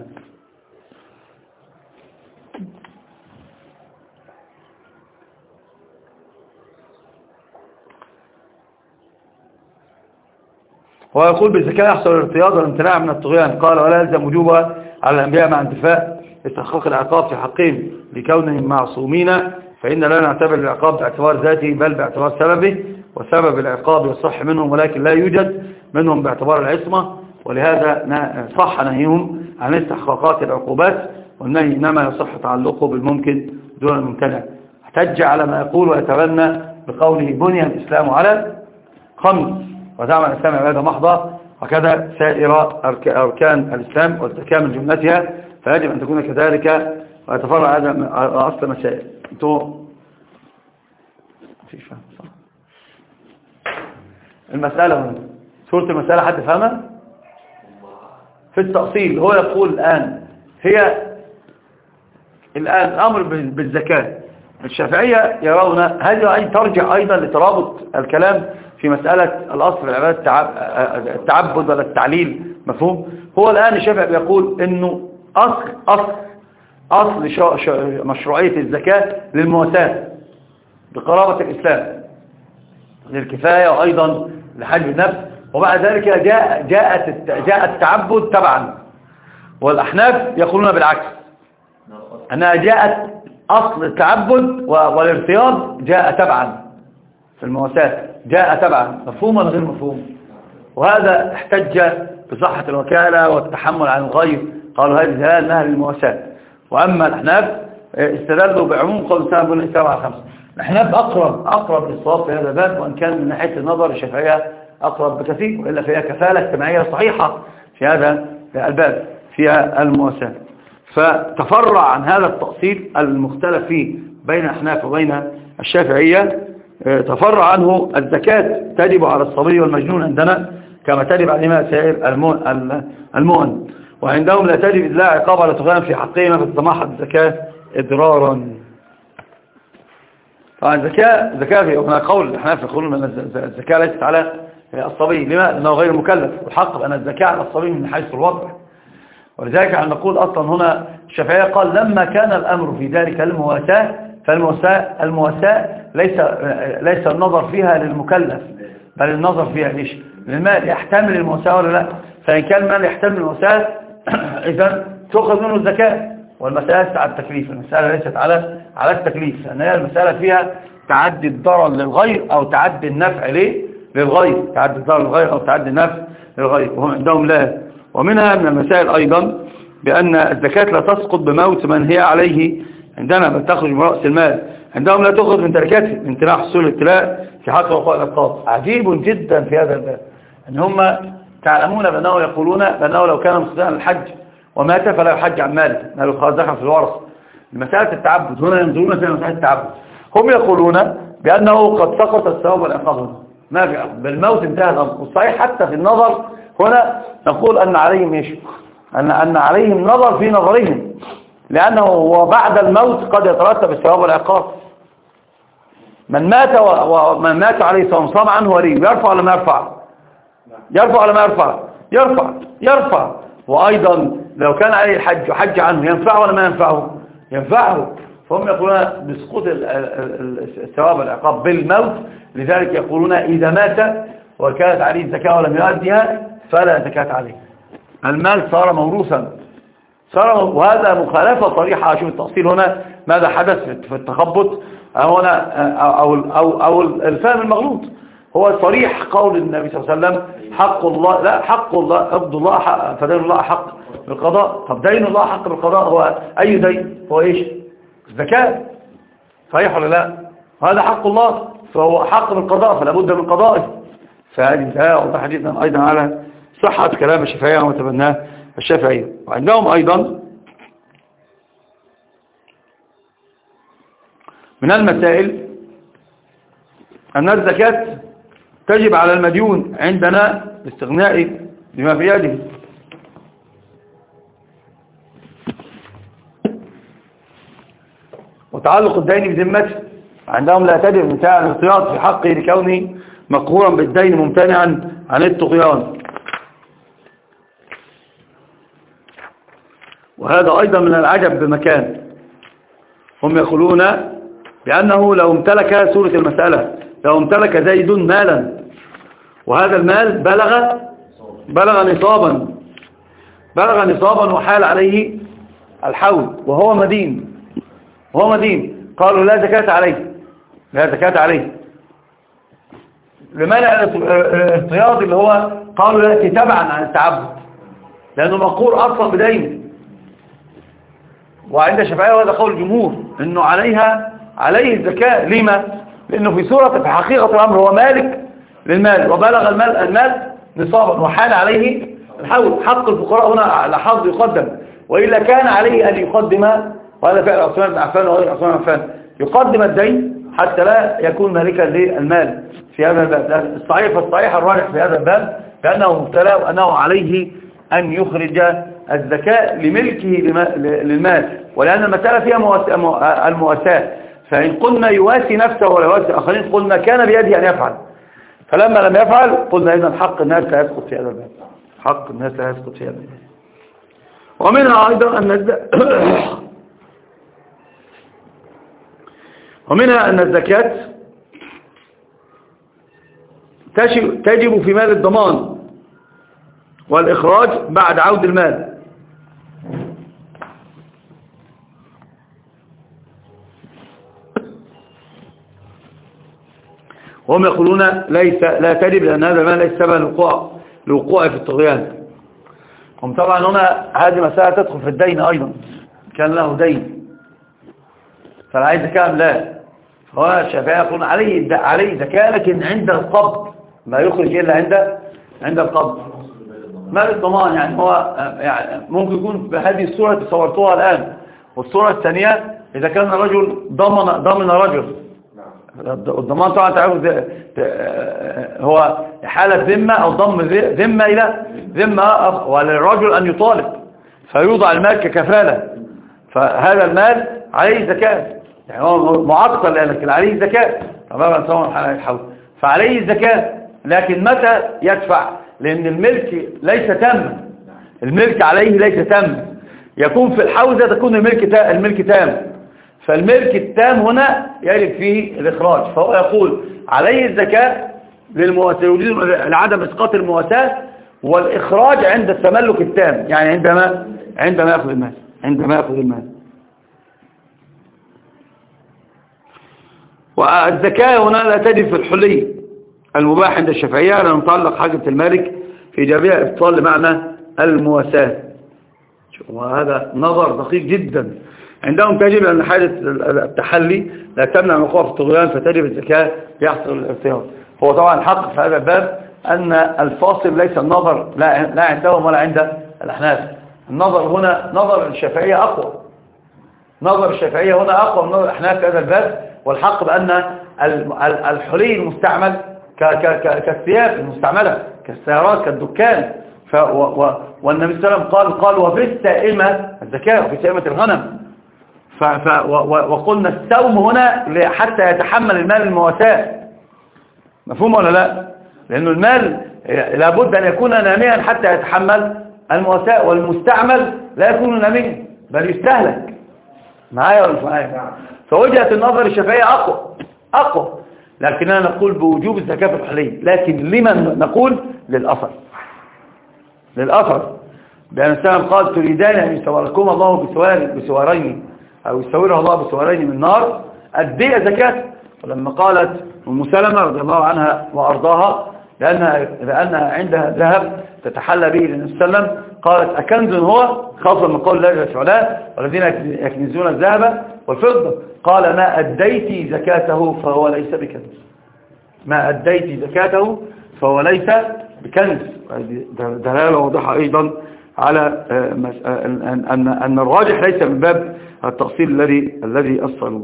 ويقول بالزكاة يحصل الارتياض والامتناع من الطغيان. قال ولا يلزم وجوبها على الأنبياء مع انتفاء استحقاق العقاب في حقهم لكونهم معصومين، فإن لا نعتبر العقاب باعتبار ذاته بل باعتبار سببه، وسبب العقاب يصح منهم ولكن لا يوجد منهم باعتبار العصمة، ولهذا صح نهيهم عن استحقاقات العقوبات، والنهي إنما يصح تعلقه بالممكن دون الممتنع. احتج على ما يقول ويتبنى بقوله بني الإسلام على خمس وزعم الإسلام عبادة محضة، وكذا سائر أركان الإسلام والزكاة من جملتها، فيجب أن تكون كذلك، ويتفرع هذا أصل مسائل. انتوا مفيش فهم صح؟ المسألة هنا صورة المسألة حد فهمها في التأصيل. هو يقول الآن هي الآن الأمر بالزكاة. الشافعية يرون هذه ترجع أيضا لترابط الكلام في مسألة الأصل في العبادة التعبد ولا التعليل. مفهوم؟ هو الآن الشافعي يقول إنه أصل أصل أصل مشروعية الزكاة للمواساة بقرابة الإسلام للكفاية وأيضا لحجب النفس، وبعد ذلك جاء جاءت جاء التعبد تبعا. والأحناف يقولون بالعكس أنها جاءت أصل التعبد والارتياض جاء تبعا في المواساة، جاء تبعا. مفهوم ولا غير مفهوم؟ وهذا احتج بصحة الوكالة والتحمل عن الغير، قالوا هذه دلالة أنها للمواساة. وأما الأحناف استدلوا بعموم قول سنة بن سبعة خمسة. الأحناف أقرب أقرب للصواب في هذا الباب، وإن كان من ناحية النظر الشافعية أقرب بكثير، وإلا فيها كفالة اجتماعية صحيحة في هذا الباب فيها المواساة. فتفرع عن هذا التأصيل المختلف فيه بين الأحناف وبين الشافعية، تفرع عنه الزكاة تجب على الصبي والمجنون عندنا كما تجب عليهما سائر المؤن، وعندهم لا تجب إلا عقاب على تغير في حقهما فتتمحض الزكاة إضرارا. طبعا الزكاة الزكاة في هنا قول الأحناف يقولون أن الزكاة ليست على الصبي. لما؟ لأنه غير مكلف، والحق بأن الزكاة على الصبي من حيث الوضع. ولذلك عم نقول أصلا هنا الشافعية قال لما كان الأمر في ذلك المواساة، فالمواساة المواساة ليس ليس النظر فيها للمكلف، بل النظر فيها ليش؟ للمال يحتمل المواساة ولا لا. فإن كان المال يحتمل المواساة إذا تأخذ منه الزكاة. والمسألة ليست على التكليف، المسألة ليست على على التكليف، لأن هي المسألة فيها تعدي الضرر للغير أو تعدي النفع ليه للغير، تعدي الضرر للغير أو تعدي النفع للغير، وهم عندهم لا. ومنها من المسائل أيضا بأن الزكاة لا تسقط بموت من هي عليه عندنا، بل تخرج من رأس المال. عندهم لا تخرج من تركته امتناع حصول الابتلاء في حق وقوع الأبقاط. عجيب جدا في هذا الباب أن هم تعلمون بأنه يقولون بأنه لو كان مستطيعا الحج ومات فلا يحج عن ماله، قالوا خلاص دخل في الورث. مسألة التعبد هنا ينظرون في مسألة التعبد، هم يقولون بأنه قد سقط الثواب والعقاب هنا ما في بالموت انتهى الأمر. والصحيح حتى في النظر هنا نقول أن عليهم ايش؟ أن أن عليهم نظر في نظرهم، لأنه وبعد الموت قد يترتب الثواب والعقاب. من مات ومن مات عليه صوم صام عنه ولي يرفع ولا ما يرفع؟ يرفع ولا ما يرفع؟ يرفع يرفع. وأيضا لو كان عليه الحج وحج عنه ينفعه ولا ما ينفعه؟ ينفعه. فهم يقولون بسقوط الثواب والعقاب بالموت. لذلك يقولون إذا مات وكانت عليه الزكاة ولم يؤديها فلا زكاة عليه، المال صار موروثا صار. وهذا مخالفة صريحة. شوف التأصيل هنا ماذا حدث في التخبط هنا أو, أو, أو الفهم المغلوط. هو صريح قول النبي صلى الله عليه وسلم حق الله لا حق الله عبد الله حق فدين الله حق بالقضاء. طب دين الله حق بالقضاء هو أي دين؟ هو إيش؟ الزكاة. صحيح ولا لا؟ وهذا حق الله فهو حق بالقضاء فلا بد من قضائه. فهذه الآية وضح جدا أيضا على صحة كلام الشافعية وتبناه الشافعية. وعندهم أيضا من المسائل أن الزكاة تجب على المديون عندنا باستغناء بما في يده. وتعلق الدين بذمته عندهم لا تجب متاع الاحتياط في حقه لكونه مقهورا بالدين ممتنعا عن الطغيان. وهذا أيضا من العجب بمكان. هم يقولون بأنه لو امتلك سورة المسألة لو امتلك زيد مالا وهذا المال بلغ بلغ نصابا بلغ نصابا وحال عليه الحول وهو مدين وهو مدين قالوا لا زكاة عليه لا زكاة عليه. لماذا الاحتياط اللي هو قالوا لا تبعا عن التعبد لأنه مقهور أصلا بدين. وعند الشافعية وهذا قول الجمهور انه عليها عليه الزكاة. لما؟ لانه في سورة في حقيقة الامر هو مالك للمال وبلغ المال المال نصابا وحال عليه الحول. حق الفقراء هنا على حظ يقدم، وإلا كان عليه أن يقدم، وهذا فعل عثمان بن عفان وغير عثمان بن عفان، يقدم الدين حتى لا يكون مالكا للمال في هذا الباب. الصحيح فالصحيح الراجح في هذا الباب بأنه مبتلى وأنه عليه أن يخرج الزكاة لملكه للمال، ولأن المسألة فيها المواساة، فإن قلنا يواسي نفسه ولا يواسي آخرين قلنا كان بيده أن يفعل، فلما لم يفعل قلنا إذن حق الناس لا يسقط في هذا الباب، حق الناس لا يسقط في هذا الباب. ومنها أيضا أن الز... ومنها أن الزكاة تجب في مال الضمان والإخراج بعد عود المال، وهم يقولون ليس لا تجب لأن هذا المال ليس سبب لوقوع لوقوع في الطغيان. هم طبعا هنا هذه مسألة تدخل في الدين أيضا، كان له دين فالعايز زكاة لا، هو الشافعي يقولون عليه عليه زكاة لكن عند القبض ما يخرج إلا عند عند القبض مال الضمان. يعني هو يعني ممكن يكون بهذه الصورة تصورتوها الآن، والصورة الثانية إذا كان رجل ضمن ضمن رجل، الضمان طبعا تعرفوا هو حالة ذمة أو ضم ذمة إلى ذمة، وللرجل أن يطالب فيوضع المال ككفالة، فهذا المال عليه زكاة، يعني هو معطل لكن عليه زكاة طبعا سواء الحول فعليه زكاة، لكن متى يدفع؟ لأن الملك ليس تام، الملك عليه ليس تام، يكون في الحوزة تكون الملك الملك تام، فالملك التام هنا يجب فيه الإخراج، فهو يقول عليه الزكاة للمواساة يريد لعدم إسقاط المواساة والإخراج عند التملك التام، يعني عندما عندما يأخذ المال عندما يأخذ المال. والزكاة هنا لا تجب في الحلي المباح عند الشافعية لأن نتعلق حاجة المالك في جميع إبطال لمعنى المواساة، وهذا نظر دقيق جدا. عندهم تجب أن حاجة التحلي لا تمنع من وقوع في الطغيان فتجب الزكاة يحصل الارتياض. هو طبعا الحق في هذا الباب أن الفاصل ليس النظر لا عندهم ولا عند الأحناف، النظر هنا نظر الشافعية أقوى، نظر الشافعية هنا أقوى من نظر الأحناف في هذا الباب، والحق بأن الحلي المستعمل كالثياب المستعملة كالسيارات كالدكان، والنبي صلى الله عليه وسلم قال قال وفي السائمة الزكاة وفي سائمة الغنم، ف ف وقلنا السوم هنا حتى يتحمل المال المواساة، مفهوم ولا لا؟ لأنه المال لابد أن يكون ناميا حتى يتحمل المواساة، والمستعمل لا يكون ناميا بل يستهلك، معايا ولا مش معايا؟ فوجهة النظر الشافعية أقوى أقوى، لكننا نقول بوجوب الزكاة في الحلي، لكن لمن نقول؟ للأثر للأثر بأن السلام قال تريدان أن يسوركم الله بسوار بسوارين أو يسورها الله بسوارين من نار أدي زكاة. ولما قالت أم سلمة رضي الله عنها وأرضاها لأنها, لأنها عندها ذهب تتحلى به للنبي صلى الله عليه وسلم قالت أكنز هو خاصة من قول الله جل وعلا والذين يكنزون الذهب والفضة، قال ما أديت زكاته فهو ليس بكنز، ما أديت زكاته فهو ليس بكنز. دلالة واضحة أيضا على أن أن الراجح ليس من باب التأصيل الذي الذي أصلوه.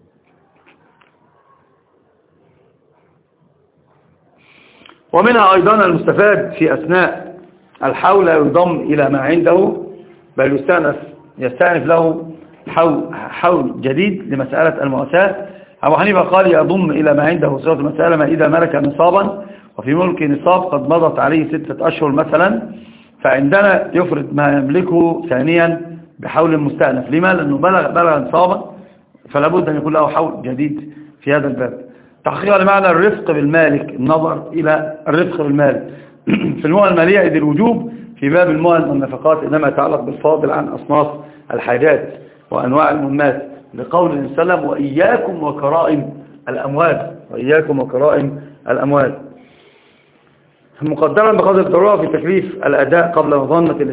ومنها أيضا المستفاد في أثناء الحول يضم إلى ما عنده بل يستأنف يستأنف له حول, حول جديد لمسألة المواساة. أبو حنيفة قال يضم إلى ما عنده صورة المسألة ما إذا ملك نصابا وفي ملك نصاب قد مضت عليه ستة أشهر مثلا، فعندنا يفرد ما يملكه ثانيا بحول مستأنف. لما؟ لأنه بلغ, بلغ نصابا فلا بد أن يكون له حول جديد في هذا الباب. تحقيقا لمعنى الرفق بالمالك النظر إلى الرفق بالمال في المواد المالية، إذ الوجوب في باب المواد والنفقات إنما يتعلق بالفاضل عن أصناف الحاجات وأنواع المهمات، لقول النبي صلى الله عليه وسلم وإياكم وكرائم الأموال، وإياكم وكرائم الأموال، مقدرا بقدر الضرورة في تكليف الأداء قبل مظنة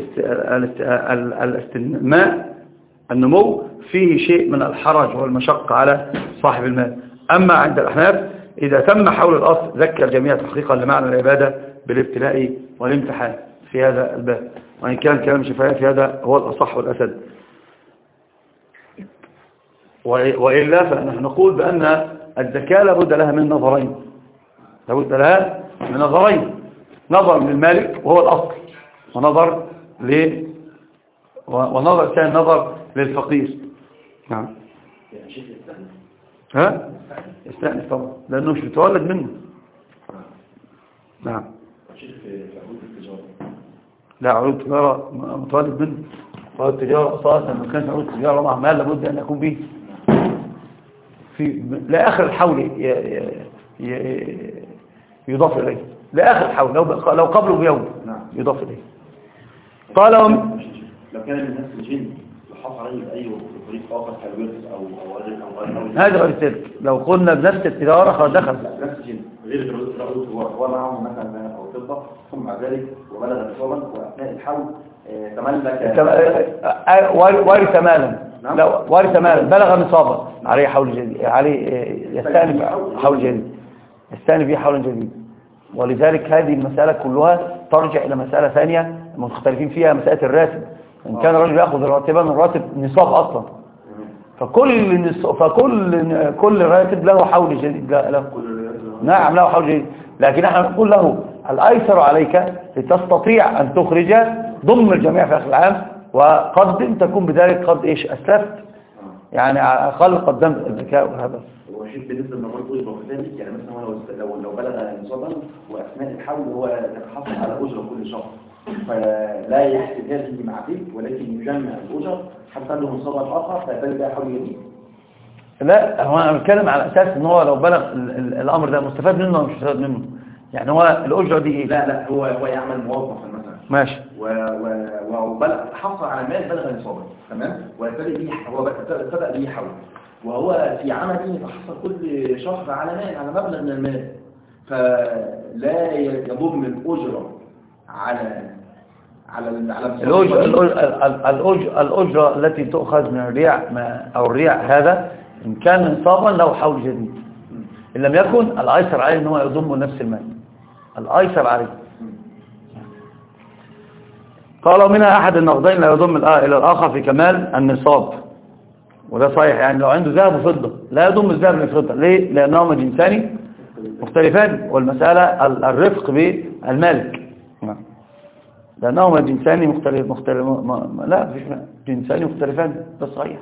الاستنماء النمو فيه شيء من الحرج والمشقة على صاحب المال. أما عند الأحناف إذا تم حول الأصل ذكر الجميع تحقيقا لمعنى العبادة بالابتلاء والامتحان في هذا الباب، وإن كان كلام الشافعي في هذا هو الأصح والأسد. وإلا فنحن نقول بأن الزكاة لابد لها من نظرين، لابد لها من نظرين، نظر للمالك وهو الأصل، ونظر ل ونظر ثاني نظر للفقير. نعم. ها؟ يستأنف طبعا لأنه مش بتولد منه. نعم. لا، عروض التجارة متولد منه. عروض التجارة أصلا لما كانت عروض التجارة مع مال لابد أن يكون به في لآخر الحول ي... ي... يضاف إليه لآخر الحول، لو لو قبله بيوم يضاف إليه. قال لو كان من نفس الجن وحصل عليه بأي طريق آخر كالورث أو أو أو أو هذا غير الترك. لو قلنا بنفس التجارة خلاص دخل نفس الجن غير الرؤوس، هو معه مثلا أو فضة، ثم مع ذلك وبلغ نصابا وأثناء الحول تملك وارث مالا. لا، وارث مالا بلغ نصابا عليه حول جديد، عليه يستأنف حول جديد، يستأنف به حول جديد. ولذلك هذه المسألة كلها ترجع إلى مسألة ثانية مختلفين فيها، مسألة الراتب. إن كان الرجل يأخذ راتبا من راتب نصاب أصلا، فكل نص... فكل كل راتب له حول جديد له. نعم له حول جديد، لكن احنا نقول له الأيسر عليك لتستطيع أن تخرج ضم الجميع في آخر العام، وقد تكون بذلك قد إيش أسلفت، يعني أقل قدمت الذكاء وهذا. هو شيء بالنسبة للمرض أجرة كذلك، يعني مثلا لو لو لو بلغ نصابا وأثناء الحول هو يتحصل على أجرة كل شهر، فلا يحسب هذه مع ذلك، ولكن يجمع الأجر حتى له نصابا آخر فيبلغ بها حول جديد. لا، هو أنا بتكلم على أساس إن هو لو بلغ الأمر ده مستفاد منه ولا مش مستفاد منه، يعني هو الأجرة دي إيه؟ لا لا هو هو يعمل موظفا مثلا ماشي وبلغ حصل على مال بلغ نصابا، تمام، وابتدى به هو ابتدى به حول، وهو في عمله يتحصل كل شهر على مال على مبلغ من المال، فلا يضم الأجرة على على على الأجرة الأجرة الأجرة التي تؤخذ من الريع أو الريع هذا إن كان نصابا له حول جديد، إن لم يكن الأيسر عليه إن هو يضم نفس المال، الأيسر عليه. قالوا منها أحد النقدين لا يضم إلى الآخر في كمال النصاب، وده صحيح. يعني لو عنده ذهب وفضة لا يضم الذهب للفضة، ليه؟ لأنهما جنسان مختلفان، والمسألة الرفق بالمالك، لأنهما جنسان مختلف مختلف لا فيش جنسان مختلفان، ده صحيح.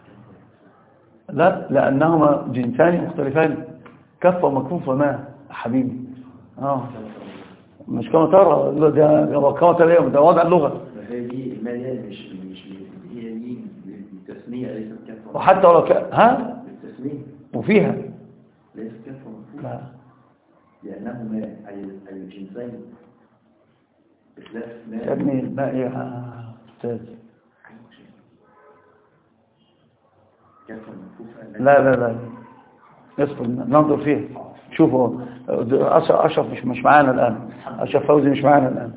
لا، لأنهما جنسان مختلفان، كف ومكفوف وما حبيبي اه مش كما ترى ده كما ترى ده وضع اللغة. هذه المال مش مش هي دي التسمية ليست كف، وحتى ولو ك... ها التسمية وفيها ليست كف ومكفوف، لا، لأنهما أي الجنسين بخلاف ما يا ابني ما يا استاذ لا لا لا اصبر ننظر فيه. شوفوا أشرف مش مش معانا الآن، أشرف فوزي مش معانا الآن.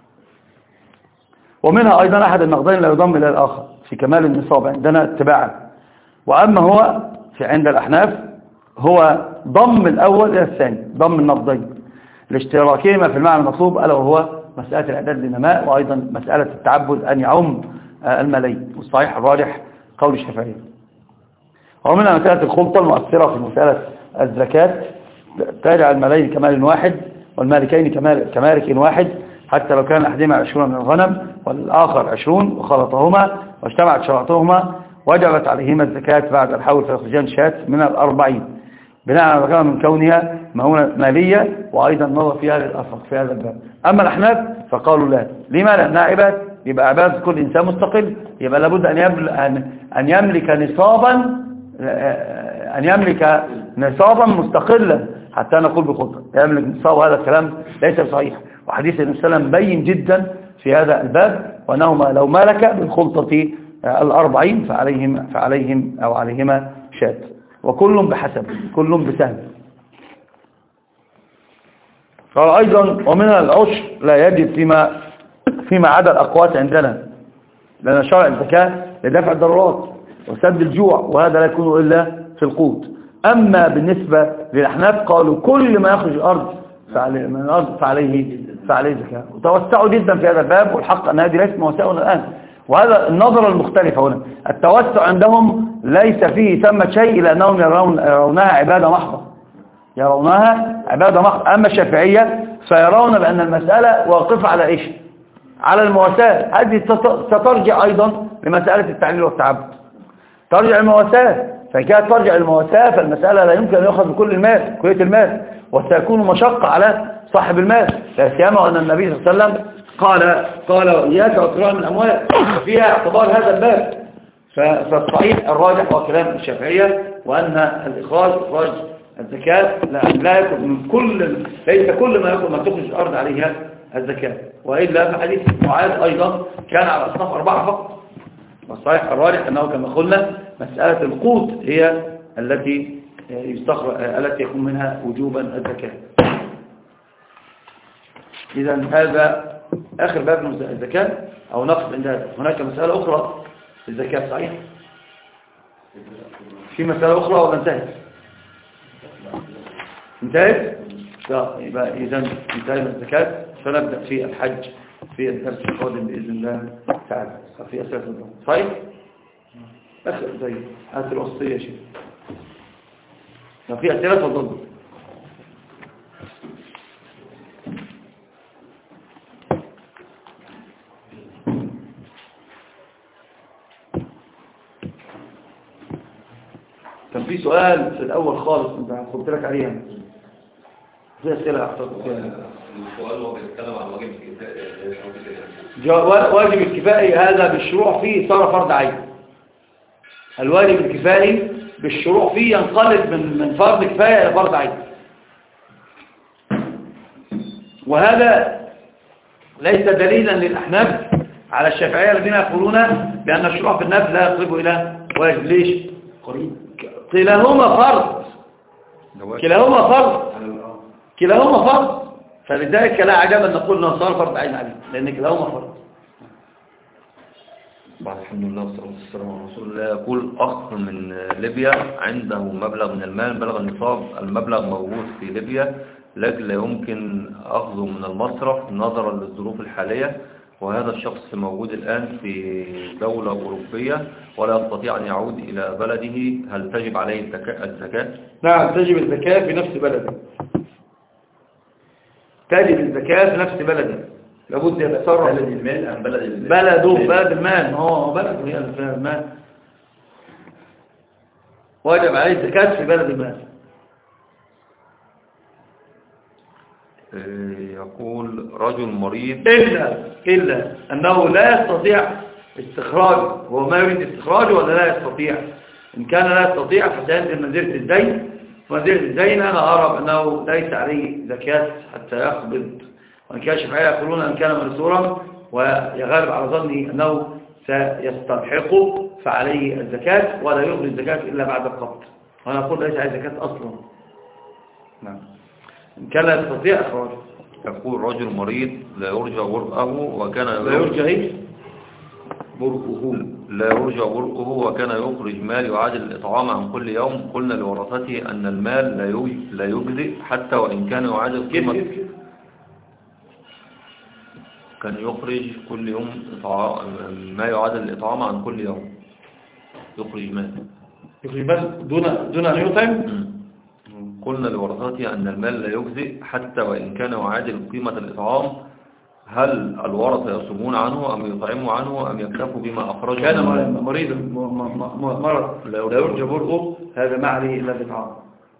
ومنها أيضا أحد النقدين لا يضم إلى الآخر في كمال النصاب عندنا اتباعا، وأما هو في عند الأحناف هو ضم الأول إلى الثاني، ضم النقدين لاشتراكهما في المعنى المطلوب، ألا وهو مسألة الإعداد للنماء، وأيضا مسألة التعبد أن يعم المالين، والصحيح الراجح قول الشافعي. ومنها مسألة الخلطة المؤثرة في مسألة الزكاة، تجعل المالين كمال واحد والمالكين كمال كمالك واحد، حتى لو كان أحدهما عشرون من الغنم والآخر عشرون وخلطهما واجتمعت شرطهما وجبت عليهما الزكاة بعد الحول فيخرجان شاة من الأربعين، بناء على ذلك من كونها مؤونة مالية، وأيضا نظر فيها للأفرق في هذا الباب. أما الأحناف فقالوا لا، لما؟ لأنها عباد، يبقى عباد كل إنسان مستقل، يبقى لابد أن أن يملك نصابا أن يملك نصابا مستقلا حتى نقول بخطة يملك نصاب. هذا الكلام ليس صحيح، وحديث النبي صلى الله عليه وسلم بين جدا في هذا الباب، وأنهما لو ملك بالخلطة الأربعين فعليهم فعليهم أو عليهما شاة، وكل بحسب كل بسهم. قال أيضا ومنها العشر لا يجب فيما فيما عدا الأقوات عندنا، لأن شرع الزكاة لدفع الضرورات وسد الجوع، وهذا لا يكون إلا في القوت. أما بالنسبة للأحناف قالوا كل ما يخرج الأرض فعليه من الأرض فعليه فعليه زكاة، وتوسعوا جدا في هذا الباب، والحق أن هذه ليست موسعنا الآن، وهذا النظرة المختلفة هنا. التوسع عندهم ليس فيه ثمة شيء لأنهم يرون يرونها عبادة محضة، يرونها عبادة محضة. أما الشافعية فيرون بأن المسألة واقفة على إيش؟ على المواساة. هذه سترجع أيضا لمسألة التعليل والتعبد، ترجع المواساة. فكانت ترجع المواساة فالمسألة لا يمكن أن يأخذ بكل المال كلية المال، وسيكون مشقة على صاحب المال، لا سيما أن النبي صلى الله عليه وسلم قال قال إياك وإكرام الأموال، فيها اعتبار هذا الباب. فالصحيح الراجح هو كلام الشافعية، وأن الإخراج إخراج الزكاة لا, لا يكون من كل، ليس كل ما يكون ما تخرج الأرض عليها الزكاة. وإلا فحديث معاذ أيضا كان على أصناف أربعة فقط. والصحيح الراجح أنه كما قلنا مسألة القوت هي التي يستخرج التي يكون منها وجوبا الزكاة. إذا هذا آخر باب من الزكاة أو نقص عند هذا. هناك مسألة أخرى في الزكاة صحيح؟ في مسألة أخرى ولا انتهت؟ انتهت؟ يبقى إذا انتهينا الزكاة، فنبدأ في الحج في الدرس القادم بإذن الله تعالى. في أسئلة الدرس صحيح؟ أخر زي هات الوصية شيء لو في أسئلة تفضل. كان في سؤال في الأول خالص انت قلت لك عليها، في أسئلة أعتقد السؤال هو بيتكلم عن واجب الكفاية. واجب الكفائي هذا بالشروع فيه صار فرض عين. الواجب الكفائي بالشروع فيه ينقلب من من فرض كفاية إلى فرض عين، وهذا ليس دليلا للأحناف على الشافعية الذين يقولون بأن الشروع في النفل لا يقلب إلى واجب. ليش؟ كلاهما فرض، كلاهما فرض كلاهما فرض فلذلك لا عجب أن نقول أنه صار فرض عين عليه، لأن كلاهما فرض. بعد الحمد لله والصلاة والسلام على رسول الله. يقول أخ من ليبيا عنده مبلغ من المال بلغ النصاب، المبلغ موجود في ليبيا لكن لا يمكن أخذه من المصرف نظرا للظروف الحالية، وهذا الشخص موجود الآن في دولة أوروبية ولا يستطيع أن يعود إلى بلده، هل تجب عليه الزكاة؟ نعم تجب الزكاة في نفس بلده، تجب الزكاة في نفس بلده، لابد يتصرف. بلد المال أم بلد المال؟ بلده بلد المال، هو بلده هي المال، واجب عليه الزكاة في بلد المال. يقول رجل مريض إلا إلا أنه لا يستطيع استخراجه، هو ما يريد استخراجه ولا لا يستطيع؟ إن كان لا يستطيع فسينزل منزلة الدين، منزلة الدين أنا أرى أنه ليس عليه زكاة حتى يقبض. وإن كان الشافعية يقولون أن كان ميسورا ويغالب على ظني أنه سيستلحقه فعليه الزكاة ولا يخرج الزكاة إلا بعد القبض، وأنا أقول ليس عليه زكاة أصلا. نعم إن كان لا يستطيع إخراجه. يقول رجل مريض لا يرجى برؤه وكان لا يرجى إيه؟ برؤه لا يرجى برؤه وكان يخرج مال يعادل الإطعام عن كل يوم، قلنا لورثته أن المال لا يجزئ حتى وإن كان يعادل قيمة، كان يخرج كل يوم ما يعادل الإطعام عن كل يوم، يخرج مال يخرج مال دون دون أن يطعم. قلنا لورثته أن المال لا يجزئ حتى وإن كان يعادل قيمة الإطعام، هل الورثة يصومون عنه أم يطعموا عنه أم يكتفوا بما أخرجوا؟ كان مريض مرض لا يرجى برؤه هذا ما عليه إلا الإطعام،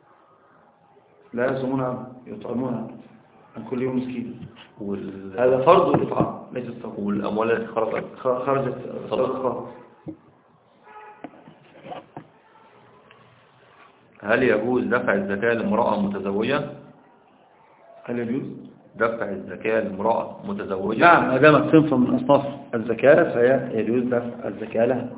لا يصومون عنه يطعمون عن كل يوم مسكين، وال... هذا فرض الإطعام ليس الصوم. والأموال التي خرجت خرجت صدقة. هل يجوز دفع الزكاة لامرأة متزوجة؟ هل يجوز دفع الزكاة لامرأة متزوجة؟ نعم ما دامت صنف من أصناف الزكاة فهي يجوز دفع الزكاة لها.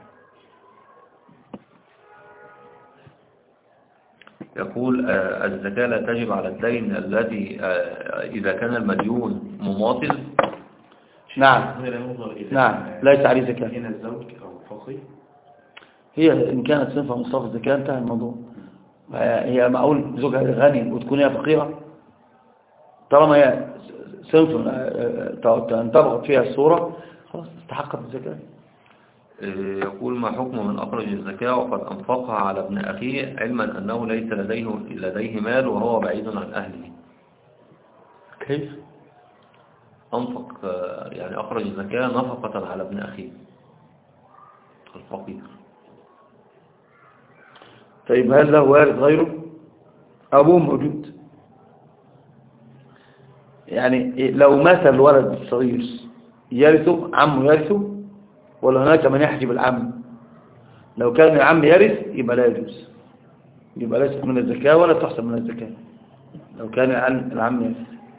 يقول الزكاة لا تجب على الدين الذي إذا كان المديون مماطل. نعم نعم ليس عليه زكاة. هنا الزوج أو فقي هي إن كانت صنفة من صنف الزكاة انتهى الموضوع. هي معقول زوجها غني وتكون هي فقيرة؟ طالما هي صنف انطبقت فيها الصورة خلاص استحقت الزكاة. يقول ما حكم من أخرج الزكاة وقد أنفقها على ابن أخيه علما أنه ليس لديه لديه مال وهو بعيد عن أهله؟ كيف؟ أنفق يعني أخرج الزكاة نفقة على ابن أخيه الفقير. طيب هل له وارث غيره؟ أبوه موجود، يعني لو مات الولد الصغير يرثه عمه يرثه ولا هناك من يحجب العم؟ لو كان العم يرث يبقى لا يجوز، يبقى ليست من الزكاة ولا تحسب من الزكاة لو كان العم يرث.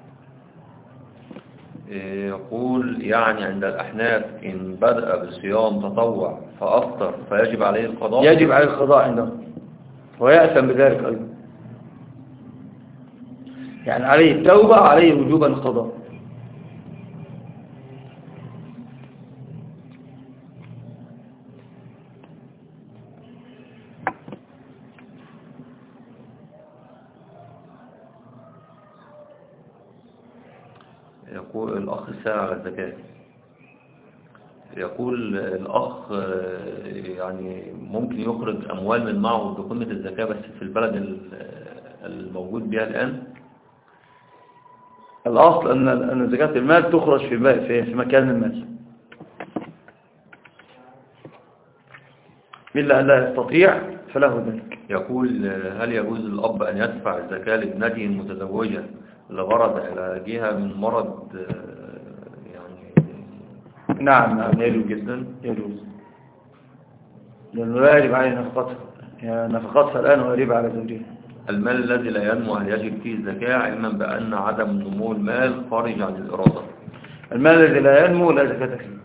يقول يعني عند الأحناف إن بدأ بصيام تطوع فأفطر فيجب عليه القضاء؟ يجب عليه القضاء عندهم ويأثم بذلك أيضا، يعني عليه التوبة عليه وجوبا القضاء. يقول الأخ السائل على الزكاة، يقول الأخ يعني ممكن يخرج أموال من معه بقيمة الزكاة بس في البلد الموجود بها الآن؟ الأصل أن أن زكاة المال تخرج في في مكان المال، إلا أن لا يستطيع فله ذلك. يقول هل يجوز للأب أن يدفع الزكاة لابنته المتزوجة لغرض علاجها من مرض يعني؟ نعم نعم يجوز جدا، يجوز، لأنه لا يجب عليه نفقتها، يعني نفقتها الآن ويجب على زوجها. المال الذي لا ينمو هل يجب فيه الزكاة علما بأن عدم نمو المال خارج عن الإرادة؟ المال الذي لا ينمو لا زكاة فيه.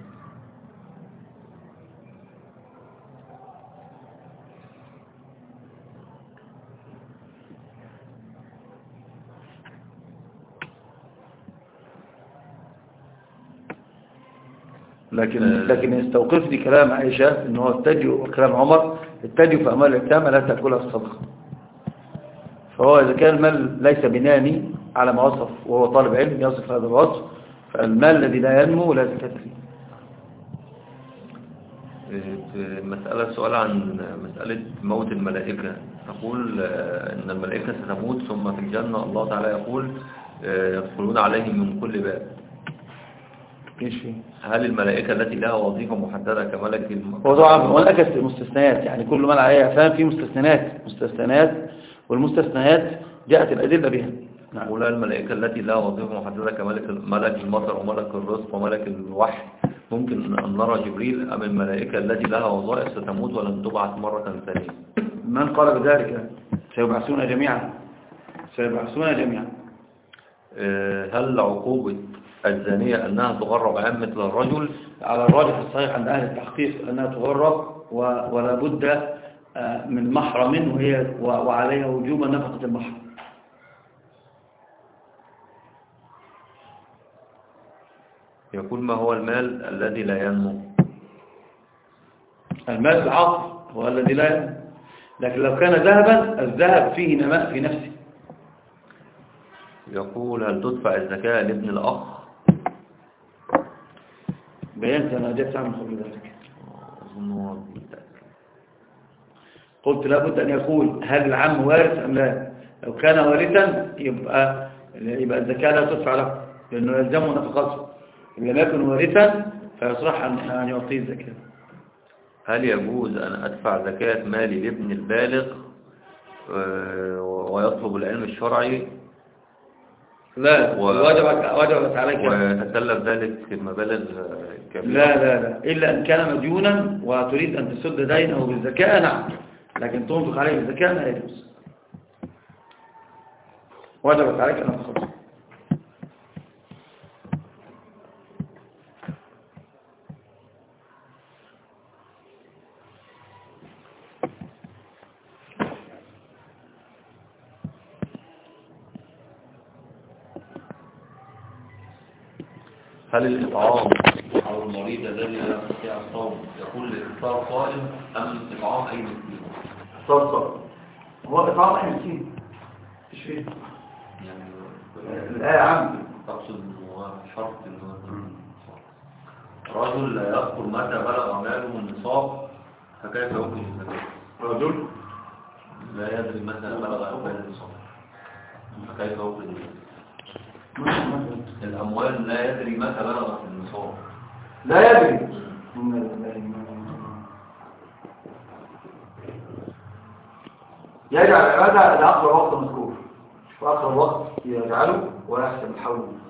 لكن لكن يستوقفني كلام عائشة إنه اتجهوا وكلام عمر اتجهوا في أموال اليتامى لا تأكلها الصدقة. فهو إذا كان المال ليس بنامي على ما وصف وهو طالب علم يصف هذا الوصف، فالمال الذي لا ينمو لا زكاة فيه. مسألة سؤال عن مسألة موت الملائكة، تقول إن الملائكة ستموت ثم في الجنة الله تعالى يقول يدخلون عليهم من كل باب. هل الملائكة التي لها وظيفة محددة كملك الملائكة؟ وطبعا الملائكة مستثنيات، يعني كل من عليها فهم في مستثنيات مستثنيات والمستثنيات جاءت الأدلة بها. نعم. ولا الملائكة التي لها وظيفة محددة كملك ملك المطر وملك الرزق وملك الوحي ممكن أن نرى جبريل أم الملائكة التي لها وظائف ستموت ولن تبعث مرة ثانية؟ من قال بذلك؟ سيبعثون جميعا سيبعثون جميعا. هل عقوبة الزانية أنها تغرب عام مثل الرجل؟ على الراجح الصحيح عند أهل التحقيق أنها تغرب ولا بد من محرم وهي وعليها وجوب نفقة المحرم. يقول ما هو المال الذي لا ينمو؟ المال العاطل هو الذي لا ينمو، لكن لو كان ذهبا الذهب فيه نماء في نفسه. يقول هل تدفع الزكاة لابن الأخ؟ بيانت أنا جبت عن قبل ذلك، قلت لابد أن يقول هل العم وارث أم لا. لو كان وارثا يبقى يبقى الزكاة لا تدفع له لأنه يلزمه نفقته. إن لم يكن وارثا فيصرح أن يعطيه الزكاة. هل يجوز أن أدفع زكاة مالي لابن البالغ ويطلب العلم الشرعي؟ لا، و... وجبت وجبت عليك ويتسلف ذلك في المبالغ كبيرة. لا لا لا إلا أن كان مديونا وتريد أن تسد دينه بالزكاة نعم، لكن تنفق عليه بالزكاة لا يجوز. وجبت عليك أن تخلص. هل الإطعام أو المريض الذي لا يستطيع الصوم يقول الإفطار صائم أم إطعام أي مسكين؟ إفطار صائم. هو إطعام أي مسكين مش فيه يعني الآية عام تقصد إنه شرط إنه رجل لا يذكر متى بلغ ماله النصاب فكيف يخرج الزكاة؟ رجل لا يدري متى بلغ ماله النصاب فكيف يخرج الزكاة؟ الأموال لا يدري متى بلغت النصاب. لا يدري. يجعل العبادة لأقرب وقت مذكور، وأقرب وقت يجعله ويحسب الحول